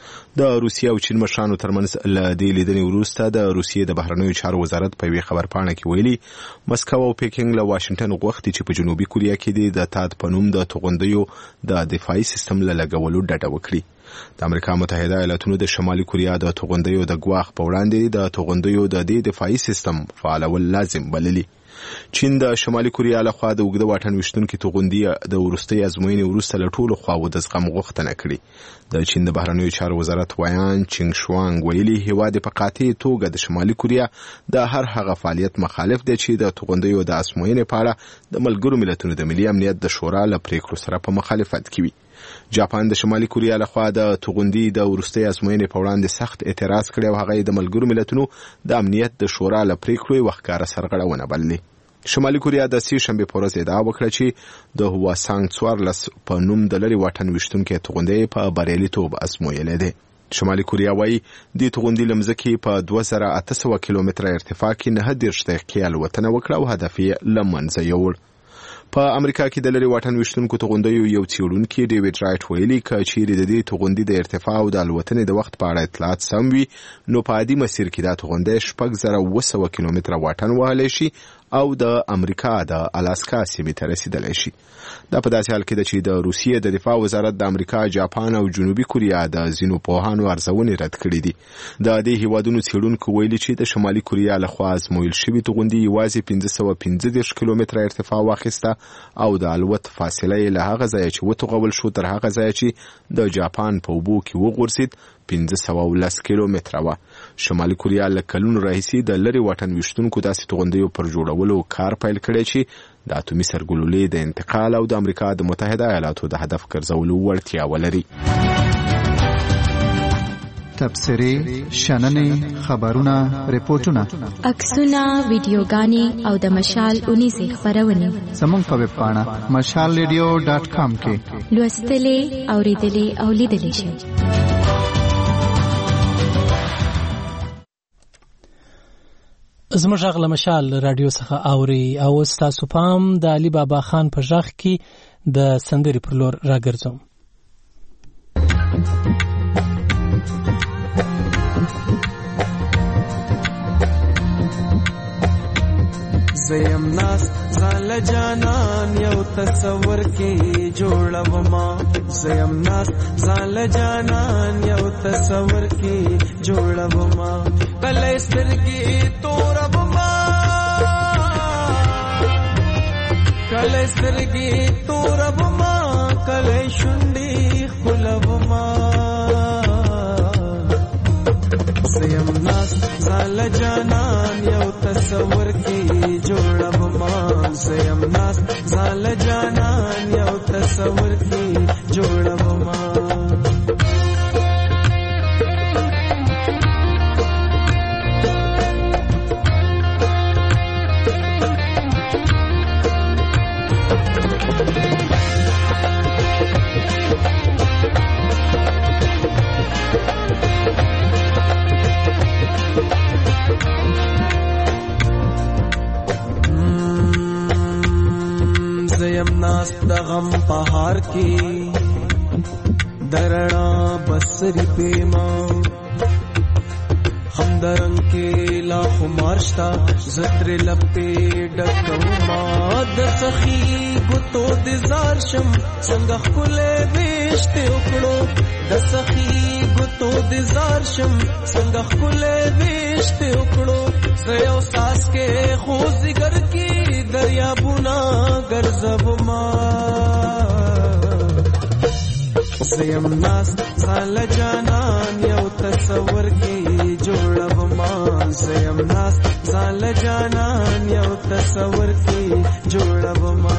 د روسیې او چین مشرانو ترمنځ له دې لیدنې وروسته د روسیې د بهرنیو چارو وزارت په یوې خبرپاڼه کې ویلي مسکو او پیکینګ له واشنګټن غوښتي چې په جنوبي کوریا کې د تاد په نوم د توغندیو د دفاعي سیستم له لګولو ډډه وکړي. د امریکا متحده ایالاتونو د شمالي کوریا د توغندیو د ګواښ په وړاندې د توغندیو د دې دفاعي سیستم فعالول لازم بللي. چین د شمالي کوریا لخوا د اوږده واټن ویشتونکي توغندي د وروستۍ ازموینې وروسته له ټولو خواوو د زغم غوښتنه کړې. د چین د بهرنیو چارو وزارت ویان چینګ شوانګ ویلي هیواد په قاطع توګه د شمالي کوریا د هر هغه فعالیت مخالف دی چې د توغندیو د ازموینې په اړه د ملګرو ملتونو د ملي امنیت د شورا له پریکړو سره په مخالفت کې وي. جاپان د شمالي کوریا لخوا د توغندي د وروستۍ ازموینې په وړاندې سخت اعتراض کړی او هغه د ملګرو ملتونو د امنیت د شورا له پریکړو یې وښکاره سرغړونه بللې. شمالي کوریا د سې شنبې په ورځ ادعا وکړه چې د هواسانګ څوارلس په نوم د لرې واټن ویشتونکي توغندی په بریالیتوب ازمویلی دی. شمالي کوریا وایي د توغندي له مځکې په دوه زره اته سوه کیلومتره ارتفاع کې نهه دېرش دقیقې الوتنه وکړه او هدف یې له منځه یووړ. په امریکا کې د لرې واټن ویشتونکو توغندیو یو څېړونکي ډیوډ رایټ ویلي که چیرې د دې توغندي د ارتفاع او د الوتنې د وخت په اړه اطلاعات سم وي نو په عادي مسیر کې دا توغندی شپږ زره اوه سوه کیلومتره واټن وهلی شي او د امریکا د الاسکا سیمې ته رسیدلی شي. دا په داسې حال کې ده چې د روسیې د دفاع وزارت د امریکا، جاپان او جنوبي کوریا د ځینو پوهانو ارزونې رد کړي دي. د دې هیوادونو څېړونکو ویلي چې د شمالي کوریا لخوا ازمویل شوي توغندي یوازې پنځه سوه پنځه دېرش کیلومتره ارتفاع واخیسته او د الوت فاصله یې له هغه ځایه چې وتوغول شو تر هغه ځایه چې د جاپان په اوبو کې وغورځید پنځه سوه ولس کیلومتره وه. شمالي کوریا له کلونو راهیسې د لرې واټن ویشتونکو داسې توغندیو پر جوړولو کار پیل کړی چې د اټومي سرګلولې د انتقال او د امریکا د متحده ایالاتو د هدف ګرځولو وړتیا ولري. تبصرې، شننې، خبرونه، ریپورتونه، عکسونه، ویډیوګانې او د مشال اونیزې خپرونې زموږ په ویب پاڼه مشال ریډیو ډاټ کام کې لوستلې، اورېدلې او لیدلې شئ. زموږ غږ له مشال رادیو څخه اوري او ستاسو پام د علي بابا خان په غږ کې د سندرې پر لور راګرځوم. زیم ناس زال جانان یو تصور کې جوړوما زیم ناس زال جانان یو تصور کې جوړوما کله سترګې توربما کله سترګې توربما کله شونډې خلوما زیم ناس زال جانان یو تصور کې جوړوما زیم ناس زال جانان یو تصور کې جوړوما ناس د غم پهار کې درنا بسری پیما هم درنګ کې لا خمارشتا زتر لپې ډکوما د سخی ګوتو د زار شم څنګه خلې وشته وکړو د سخی ګوتو د زار شم څنګه خلې وشته وکړو زيو ساس کې خوځګر کې دریابونه ګرځوما زیم ناس زال جانان یو تصور کې جوړوما زیم ناس زال جانان یو تصور کې جوړوما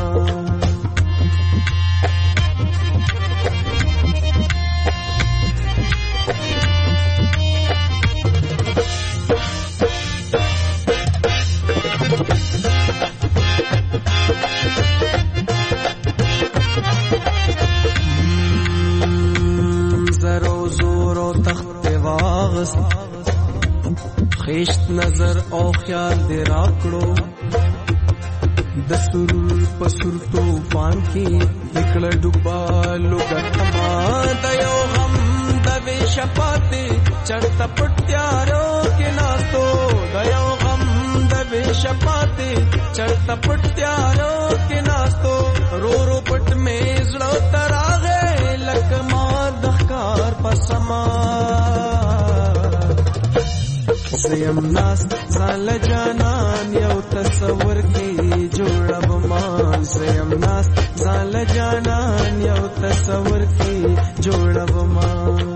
عشت نظر او خیال دې راکړو د سرور په سر طوفان کې نکړه ډوبالو ګټما د یو غم د وې شپاتې چړته پټیارو کې ناستو د یو غم د وې شپاتې چړته پټیارو کې ناستو رو رو پټ مې زړه تراغه لکه ما د ښکار پسما زیم ناس زال جانان یو تصور کې جوړب مان زیم ناس زال جانان یو تصور کې جوړب مان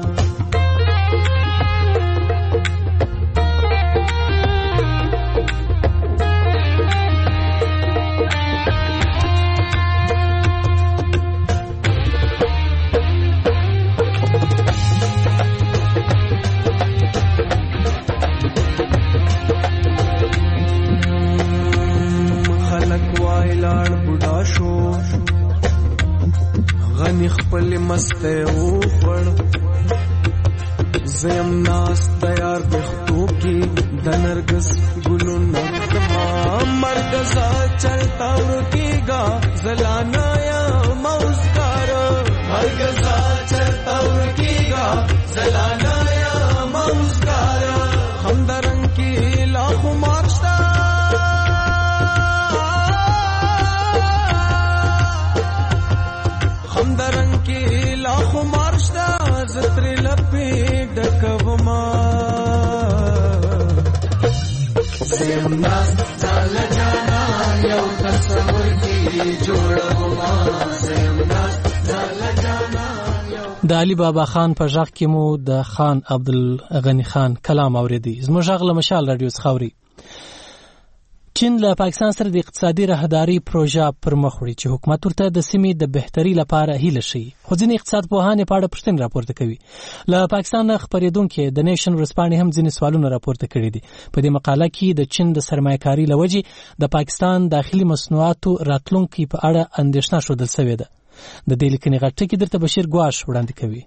غنی خپل مسته او خړ زم ناس تیار بختو کی د نرګس ګلو نغما مرګزا چلتا ورکیگا زلانا یا موسکار مرګزا چلتا ورکیگا زلانا یا موسکار هم درن کی لاخو مارشتا درنګ کې لاخو مارشتا زتر لپې ډکوما زم ناس زال جانا یو تصور کې جوړوما زم ناس زال جانا د علي بابا خان په ژغ کې مو د خان عبدالغنی خان کلام اوریدي زموږ ژغ له مشال رادیو څخه اوري چین له پاکستان سره د اقتصادي راهداري پروژه پر مخ وړي چې حکومت ورته د سیمې د بهتري لپاره هیله شي خو ځینې اقتصاد پوهان په اړه پوښتنې راپورته کوي له پاکستان خبرېدونکو د نیشن ورسپانې هم ځینې سوالونه راپورته کړي دي په دې مقاله کې د چین د سرمایه‌کاري لوجې د پاکستان داخلي مصنوعاتو راتلونکو په اړه اندېښنه شودل شوې ده د دې لیکنې غټه کې درته بشیر ګواش وړاندې کوي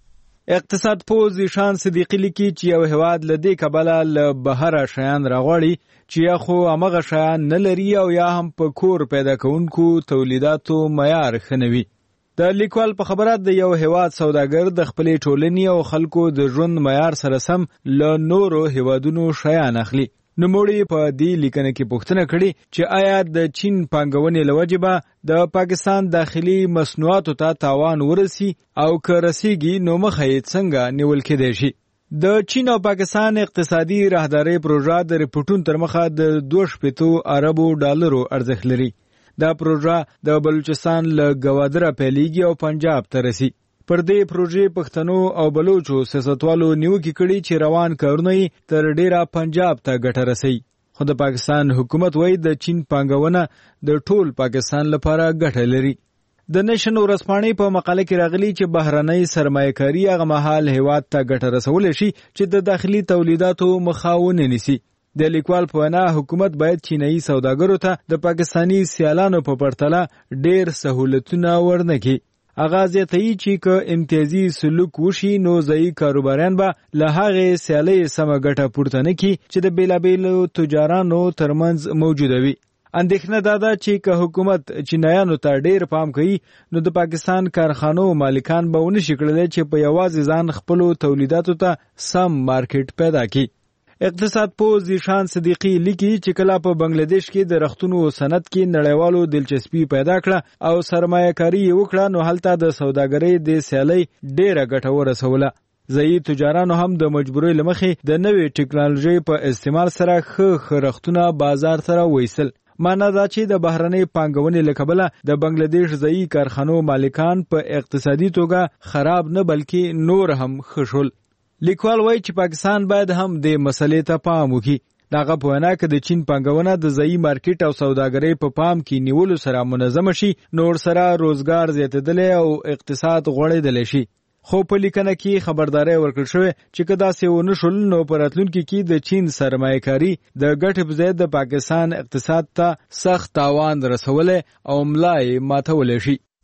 اقتصاد پوه ذیشان صدیقی لیکي چې یو هواد له دې کبله له بهره شیان راغړي چې یا خو هغه شیان نه لري او یا هم په کور پیدا کوونکو تولیداتو معیار خنوي د لیکوال په خبره د یو هواد سوداګر د خپلې ټولنې او خلکو د ژوند معیار سره سم له نورو هوادونو شیان اخلي نوموړي په دې لیکنه کې پوښتنه کړې چې آیا د چین پانګونې لوجبه د پاکستان داخلي مصنوعاتو ته تاوان ورسي او که رسیږي نو مخه یې څنګه نیول کېدای شي د چین او پاکستان اقتصادي راهداري پروژه د ریپورتونو تر مخه د دوه شپېتو اربو ډالرو ارزښت لري دا پروژه د بلوچستان له ګوادره پیلېږي او پنجاب ته رسي پر دې پروژې پښتنو او بلوچو سیاستوالو نیوکې کړي چې روان کارونه تر ډیره پنجاب ته ګټه رسي خو د پاکستان حکومت وایي د چین پانګونه د ټول پاکستان لپاره ګټه لري د نشن ورسپانې په مقاله کې راغلي چې بهرنۍ سرمایه‌کاري هغه مهال هیواد ته ګټه رسول شي چې د داخلي تولیداتو مخاونه نیسي د لیکوال په وینا حکومت باید چینایي سوداګرو ته د پاکستانی سیالانو په پرتله ډېر سہولتونه ورنکړي اغاز یې ته چې که امتیازي سلوک وشي نو ځایي کاروباریان به له هغې سیالۍ سمه ګټه پورته نه کړي چې د بېلابېلو تجارانو ترمنځ موجوده وي اندېښنه دا ده چې که حکومت چینایانو ته ډېر پام کوي نو د پاکستان کارخانو مالکان به ونشي کړلی چې په یوازې ځان خپلو تولیداتو ته سم مارکیټ پیدا کړي اقتصاد پوه ذیشان صدیقی لیکي چې کله په بنگلاديش کې د رختونو صنعت کې نړیوالو دلچسپي پیدا کړه او سرمایه‌کاري وکړه نو هلته د سوداګرۍ د سیالۍ ډېره ګټه ورسوله ځایي تجارانو هم د مجبورۍ له مخې د نوې ټکنالوژۍ په استعمال سره ښه ښه رختونه بازار ته راویستل معنا دا چې د بهرنۍ پانګونې له کبله د بنگلاديش ځایي کارخانو مالکان په اقتصادي توګه خراب نه بلکې نور هم ښه شول لیکوال وایي چې پاکستان باید هم د مسلې ته پام وکړي دغه په وینا کې د چین پانګونه د ځایي مارکیټ او سوداګرۍ په پام کې نیولو سره منظم شي نور سره روزګار زیاتېدلی او اقتصاد غوړېدلی شي خو په لیکنه کې خبرداري ورکړل شوې چې که داسې ونه شول نو په راتلونکي کې د چین سرمایه‌کاري د ګټې په ځای د پاکستان اقتصاد ته سخت تاوان رسولی او ملا یې ماتولی شي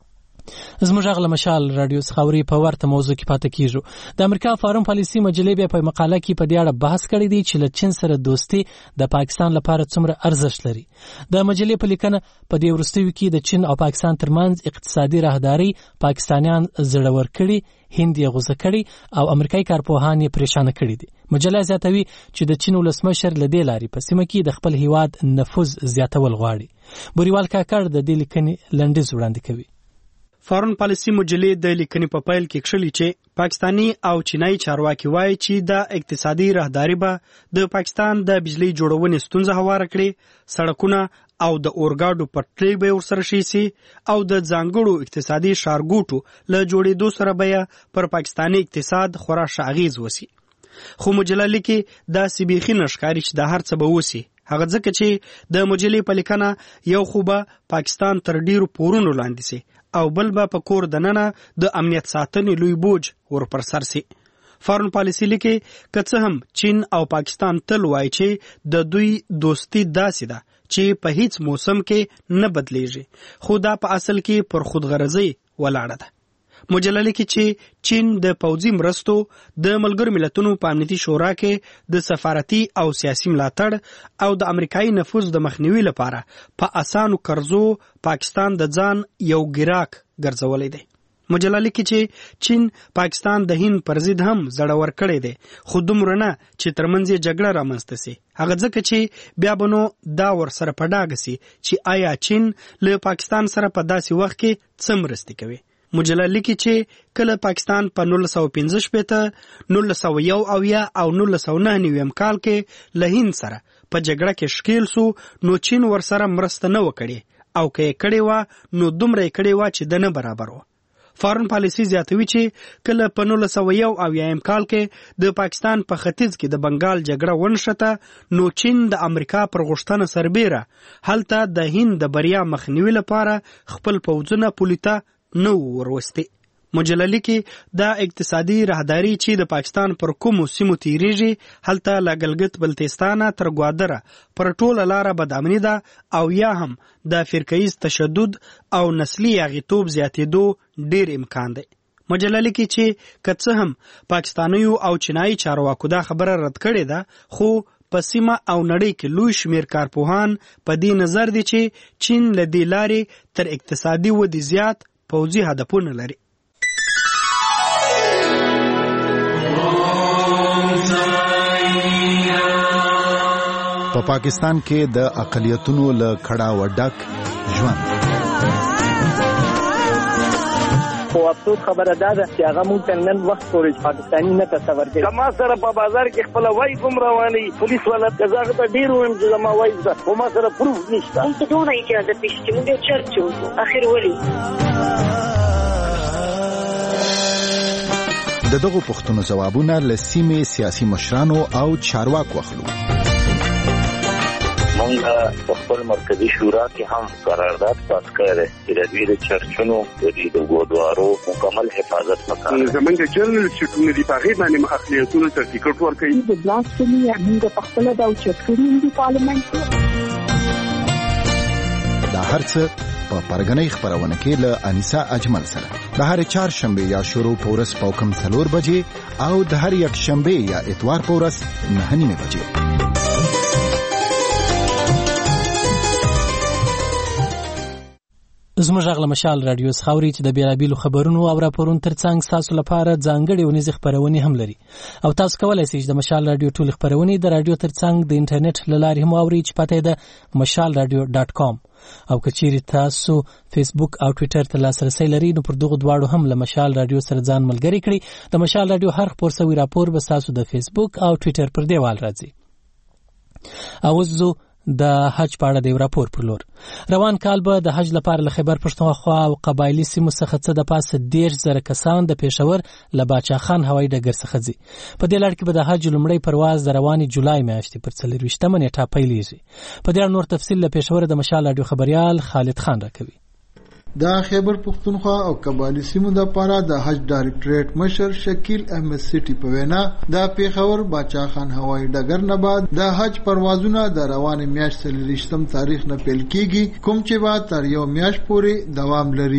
زموږ غږ له مشال رادیو څخه اوري په ورته موضوع کې پاتې کیږو. د امریکا فارم پالیسي مجلې بیا په مقاله کې په دې اړه بحث کړی دی چې له چین سره دوستي د پاکستان لپاره څومره ارزښت لري. د مجلې په لیکنه په دې وروستیو کې د چین او پاکستان ترمنځ اقتصادي راهداري پاکستانیان زړور کړي، هند یې غوسه کړي او امریکایي کارپوهان یې پریشانه کړي دي. مجله زیاتوي چې د چین ولسمشر له دې لارې په سیمه کې د خپل هیواد نفوذ زیاتول غواړي. بوریوال کاکړ د دې لیکنې لنډیز وړاندې کوي. فارن پالیسي مجلې د لیکنې په پیل کې کښلي چې پاکستانی او چینایي چارواکي وایي چې د اقتصادي راهداري به د پاکستان د بجلی جوړونې ستونزه هواره کړي، سړکونه او د اورګاډو پټلۍ به ورسره شي سي او د ځانګړو اقتصادي ښارګوټو له جوړېدو سره به پر پاکستاني اقتصاد خورا ښه اغیز وسي. خو مجله لیکي دا سبيخي نشکاري چې د هر څه به وسی، هغه ځکه چې د مجلې په لیکنه یو خو به پاکستان تر ډیرو پورونو لاندې سي او بل به په کور دننه د امنیت ساتنې لوی بوج ور پر سر سي. فارن پالیسی لیکي که څه هم چین او پاکستان تل وایي چې د دوی دوستی داسې ده چې په هیڅ موسم کې نه بدلیږي، خو دا په اصل کې پر خودغرضۍ ولاړه ده. مجله لیکي چې چین د پوځي مرستو د ملګرو ملتونو په امنیتي شورا کې د سفارتي او سیاسي ملاتړ او د امریکایي نفوذ د مخنیوي لپاره په اسانو قرضو پاکستان د ځان یو ګراک ګرځولې دی. مجله لیکي چې چین پاکستان د هند پر ضد هم زړور کړی دی، خو دومره نه چې ترمنځ یې جګړه رامنځته سي. هغه ځکه چې بیا به نو دا ورسره په ډاګه سي چې آیا چین له پاکستان سره په داسې وخت کې څه مرستې کوي. مجله لیکي چې کله پاکستان په نولس سوه پنځه شپېته، نولس سوه یو اویا او نولس سوه نهه نویم کال کې له هند سره په جګړه کې ښکیل سو، نو چین ورسره مرسته نه وکړي او که یې کړې وه نو دومره یې کړې وه چې د نه برابر وه. فارن پالیسی زیاتوي چې کله په نولس سوه یو اویایم کال کې د پاکستان په ختیځ کې د بنګال جګړه ونښته، نو چین د امریکا پر غوښتنه سربیره هلته د هند د بریا مخنیوي لپاره خپل پوځونه پولیته نو وروستي. مجله لیکي دا اقتصادي راهداري چې د پاکستان پر کومو سیمو تیریږي هلته له ګلګت بلتستانه تر ګوادره پر ټوله لاره بدامني ده او یا هم د فرقه‌ایز تشدد او نسلي اغیتوب زیاتېدو ډیر امکان دی. مجله لیکي چې که څه هم پاکستانیو او چینایي چارواکو دا خبره رد کړې ده، خو په سیمه او نړۍ کې لوی شمیر کارپوهان په دې نظر دي چې چین له دې لارې تر اقتصادي ودې زیات پوځي هدفونه لري. په پاکستان کې د اقلیتونو له کړه وډک ژوند. خو افسوس خبره ده چې هغه مونږ ته نن وخت پورې پاکستاني نه تصور کوي. زما سره په بازار کې خپل وای کوم رواني پولیس والا کزاغه ته ډیر ویم چې زما وای ده، خو ما سره پروف نشته. مونږ ته دونه اجازه پېښ چې مونږ چرچ وو اخر ولي. د دغو پوښتنو ځوابونه له سیمې سیاسي مشرانو او چارواکو اخلو. مونږ په خپل مرکزی شورا کې هم قرارداد پاس کړی چې د دوی د چرچونو د ګودوارو مکمل حفاظت وکړي. زمونږ جنرال سټونه دی په هغه باندې اخلیتونو سرټیفیکټ ورکړي. د بلاسفمي موږ په خپل د چرچونو دی پارلیمنت دا هرڅه په پرګنۍ خبرونه کې له انیسا اجمل سره د هر چهار شنبه یا شروع پورس پوکم څلور بجې او د هر یک شنبه یا اتوار پورس نه نیمه بجې. زموږ غږ له مشال رادیو څخه اوري چې د بیلابیلو خبرونو او راپورونو ترڅنګ ستاسو لپاره ځانګړې ونیزې خپرونې هم لري او تاسو کولی شئ چې د مشال رادیو ټولې خپرونې د رادیو ترڅنګ د انټرنیټ له لارې هم واورئ چې پته یې ده مشال رادیو ډاټ کام. او که چیرې تاسو فیسبوک او ټویټر ته لاسرسی لرئ نو پر دغو دواړو هم له مشال رادیو سره ځان ملګری کړئ. د مشال رادیو هر خپور سوی راپور به ستاسو د فیسبوک او ټویټر پر دیوال راځي. اوس زه د حج په اړه د راپور پر لور. روان کال به د حج لپاره له خیبر پښتونخوا او قبایلی سیمو څخه څه د پاسه دېرش زره کسان د پېښور له باچا خان هوایي ډګر څخه ځي. په دې لړ کې به د حج لومړی پرواز د روانې جولای میاشتې پر څلرویشتمه نیټه پیلېږي. په دې اړه نور تفصیل له پېښوره د مشال راډیو خبریال خالد خان راکوي. د خیبر پښتونخوا او قبایلی سیمو د لپاره د حج ډایرکټریټ مشر شکیل احمد سټي په وینا د پیښور باچا خان هوایي ډګر نه بعد د حج پروازونه د روانې میاشتې څلرویشتم تاریخ نه پیل کیږي، کوم چې به تر یو میاشت پورې دوام لري.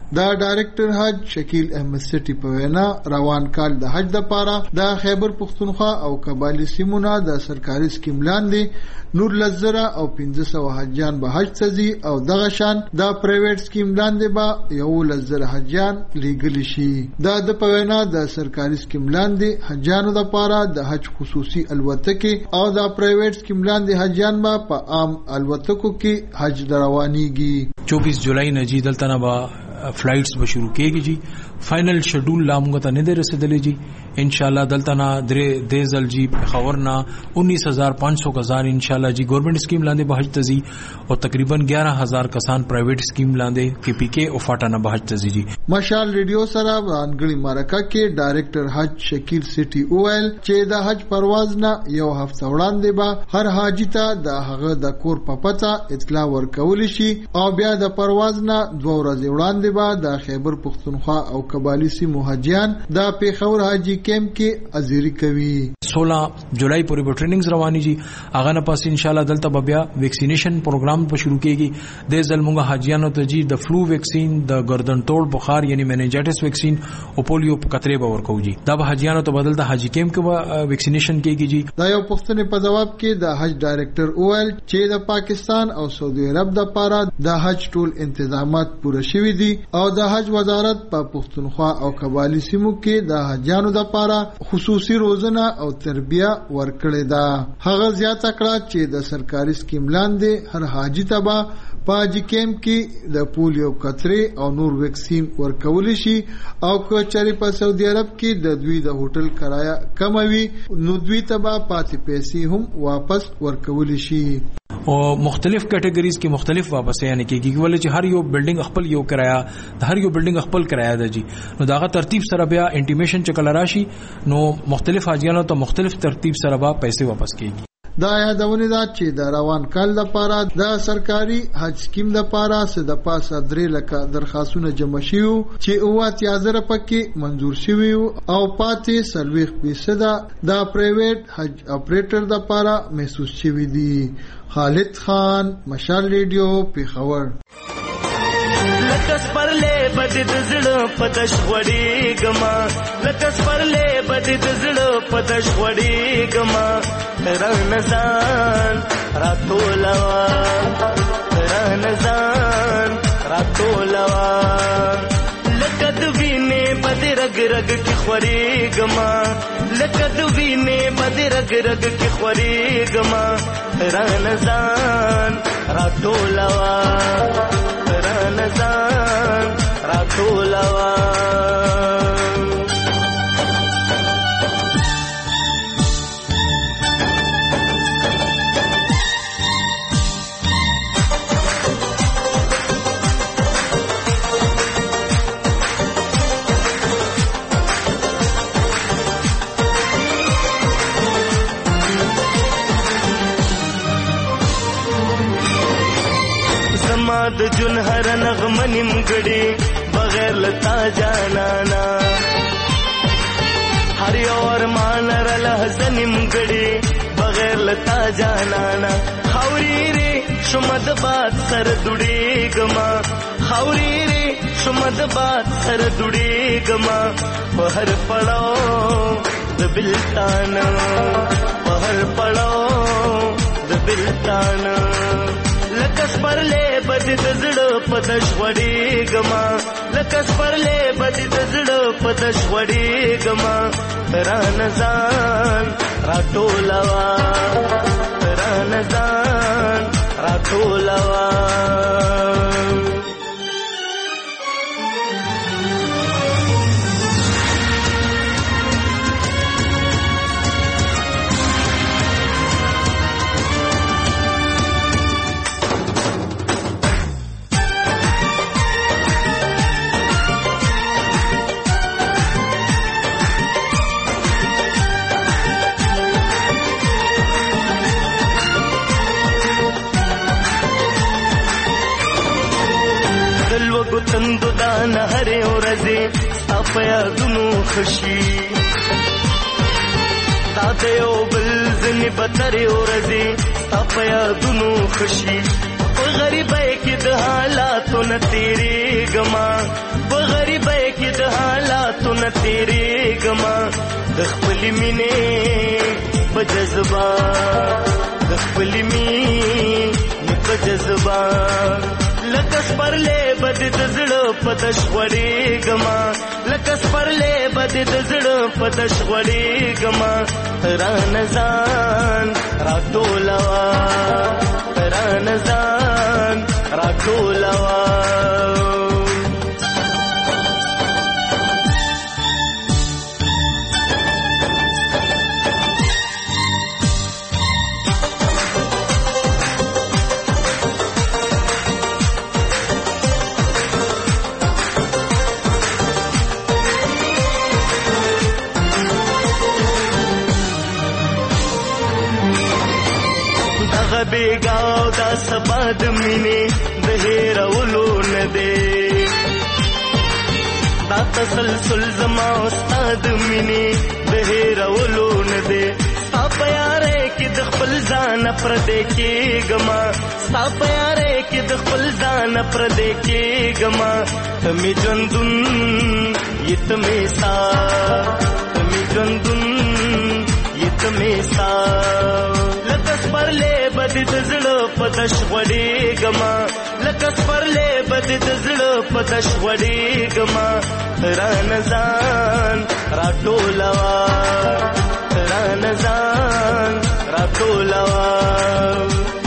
دا ډایریکټر حج شکیل احمد سټي په وینا روان کال د حج د پاره د خیبر پختونخوا او قبایلی سیمونه د سرکاري سکیم لاندې نور لزره او پنځه سوه حجیان به حج ته ځي او دغه شان د پرایویټ سکیم لاندې به یو لزره حجیان لیږلی شي. دا د په وینا د سرکاري سکیم لاندې حجیانو دپاره د حج خصوصي الوتکې او د پرایویټ سکیم لاندې حجیان به په عام الوتکو کې حج روانېږي. چوبیس جولائی نه جی دلته نه به فلایټس به شروع کېږي جی. فائنل شیډول لا موږ ته نه دی رسېدلی جی. انشاءالله دلته نه درې دې ځل جی پېښور نه انیس ہزار پانچ سو کسان انشاءالله جی گورنمنٹ اسکیم لاندې به حج ته ځي او تقریباً گیارہ ہزار کسان پرائیویٹ اسکیم لاندې کې پی کې او فاټا نه به حج ته ځي جی. مشال ریډیو سره انګړي مرکه کې ډایریکټر حج شکیل سټي اویل چې د حج پرواز نه یو هفته وړاندې به هر حاجی ته د هغه د کور په پته اطلاع ورکول شي او بیا د پرواز نه دوه ورځې وړاندې به د خیبر پختونخوا او قبایلی سیمو حاجیان د پېښور حاجی کیمپ کې ازيري کوي. سولہ جولائی پورې به ټریننګز رواني جی. هغه نه پس ان شاء الله دلته به بیا ویکسینیشن پروګرام په شروع کیږي. د ځل موږ حاجیانو ته جی د فلو ویکسین د گردن توړ بخار یعنی میننجایټس ویکسین او پولیو په قطرې به ورکو جی. دا به حاجیانو ته بدل د حاجی کیمپ کې ویکسینیشن کیږي جی. دا یو پښتنې په جواب کې د حج ډایریکټر اویل چې د پاکستان او سعودي عرب د پاره د حج ټول انتظامات پوره شوي دي او د حج وزارت په پښتونخوا او قبایلی سیمو کې د حجانو د پاره خصوصي روزنه او تربیه ورکړې ده. هغه زیاته کړه چې د سرکاري سکیم لاندې هر حاجی ته به په حاجي کیمپ کې د پولیو قطرې او نور ویکسین ورکول شي او که چېرې په سعودي عرب کې د دوی د هوټل کرایه کم وي نو دوی ته به پاتې پیسې هم واپس ورکول شي. او مختلف کیټګریز کې مختلف واپس یعنی کېږي ولې چې هر یو بلډینګ خپل یو کرایه د هر یو بلډینګ خپل کرایه ده جی. نو داغه ترتیب سره بیا انټیمیشن چې کله راشي نو مختلف حاجیانو ته مختلف ترتیب سره به پیسې واپس کېږي. دا یادونه ده چې د روان کال لپاره د سرکاري حج سکیم لپاره څه د پاسه درې لکه درخواستونه جمع شوي چې اوه اتیا زره پکې منظور شوي او پاتې څلوېښت فیصده د پرایویټ حج اپریټر لپاره محسوس شوي دي. خالد خان، مشال ریډیو، پېښور. لکس پرلې بد د زړه پدش وړي ګما لکس پرلې بد د زړه پدش وړي ګما رنزان راتولوا رنزان راتولوا لکد وینه بد رګ رګ کی خوري ګما لکد وینه بد رګ رګ کی خوري ګما رنزان راتولوا رنزان راتولوا. د جون هر نغمه نیمګړي بغیر لتا جانانا هر یو ارمان را لحظه نیمګړي بغیر لتا جانانا خاوري ری شمد باد سر دړي ګما خاوري ری شمد باد سر دړي ګما په هر پړاو د بلتان په هر پړاو د بلتان لکس پرلې بد د زړه پدش وړي ګما لکس پرلې بد د زړه پدش وړي ګما رانزان راټولوا رانزان راټولوا. تندو دان هره ورځې ستاپیا دونو خوشي تا ته یو بل ځنې بترې ورځې ستاپیا دونو خوشي په غریبۍ کې د حالاتو نه تیرېږما نه تیریږما د خپلې مینې په جذبه د خپلې مینې په جذبه لکه سپرلی به دې د زړه په تش غوړېږما لکه سپرلی به دې د زړه په تش غوړېږما رانه ځان راټولوه رانه ځان راټولوه بیگاو دا سبا د مینې د هېرولو نه دی دا تسلسل زما او ستا د مینې د هېرولو نه دی ستا په یارۍ کې د خپل ځانه پردی کېږما ستا په یارۍ کې د خپل ځانه پردی کېږما ته مې ژوندون یې ته مې ستا ته مې ژوندون یې ته مې ستا لکه سپرلی به دې د زړه په تش غوړېږما لکه سپرلی به دې د زړه په تش غوړېږما رانه ځان راټولوه رانه ځان راټولوه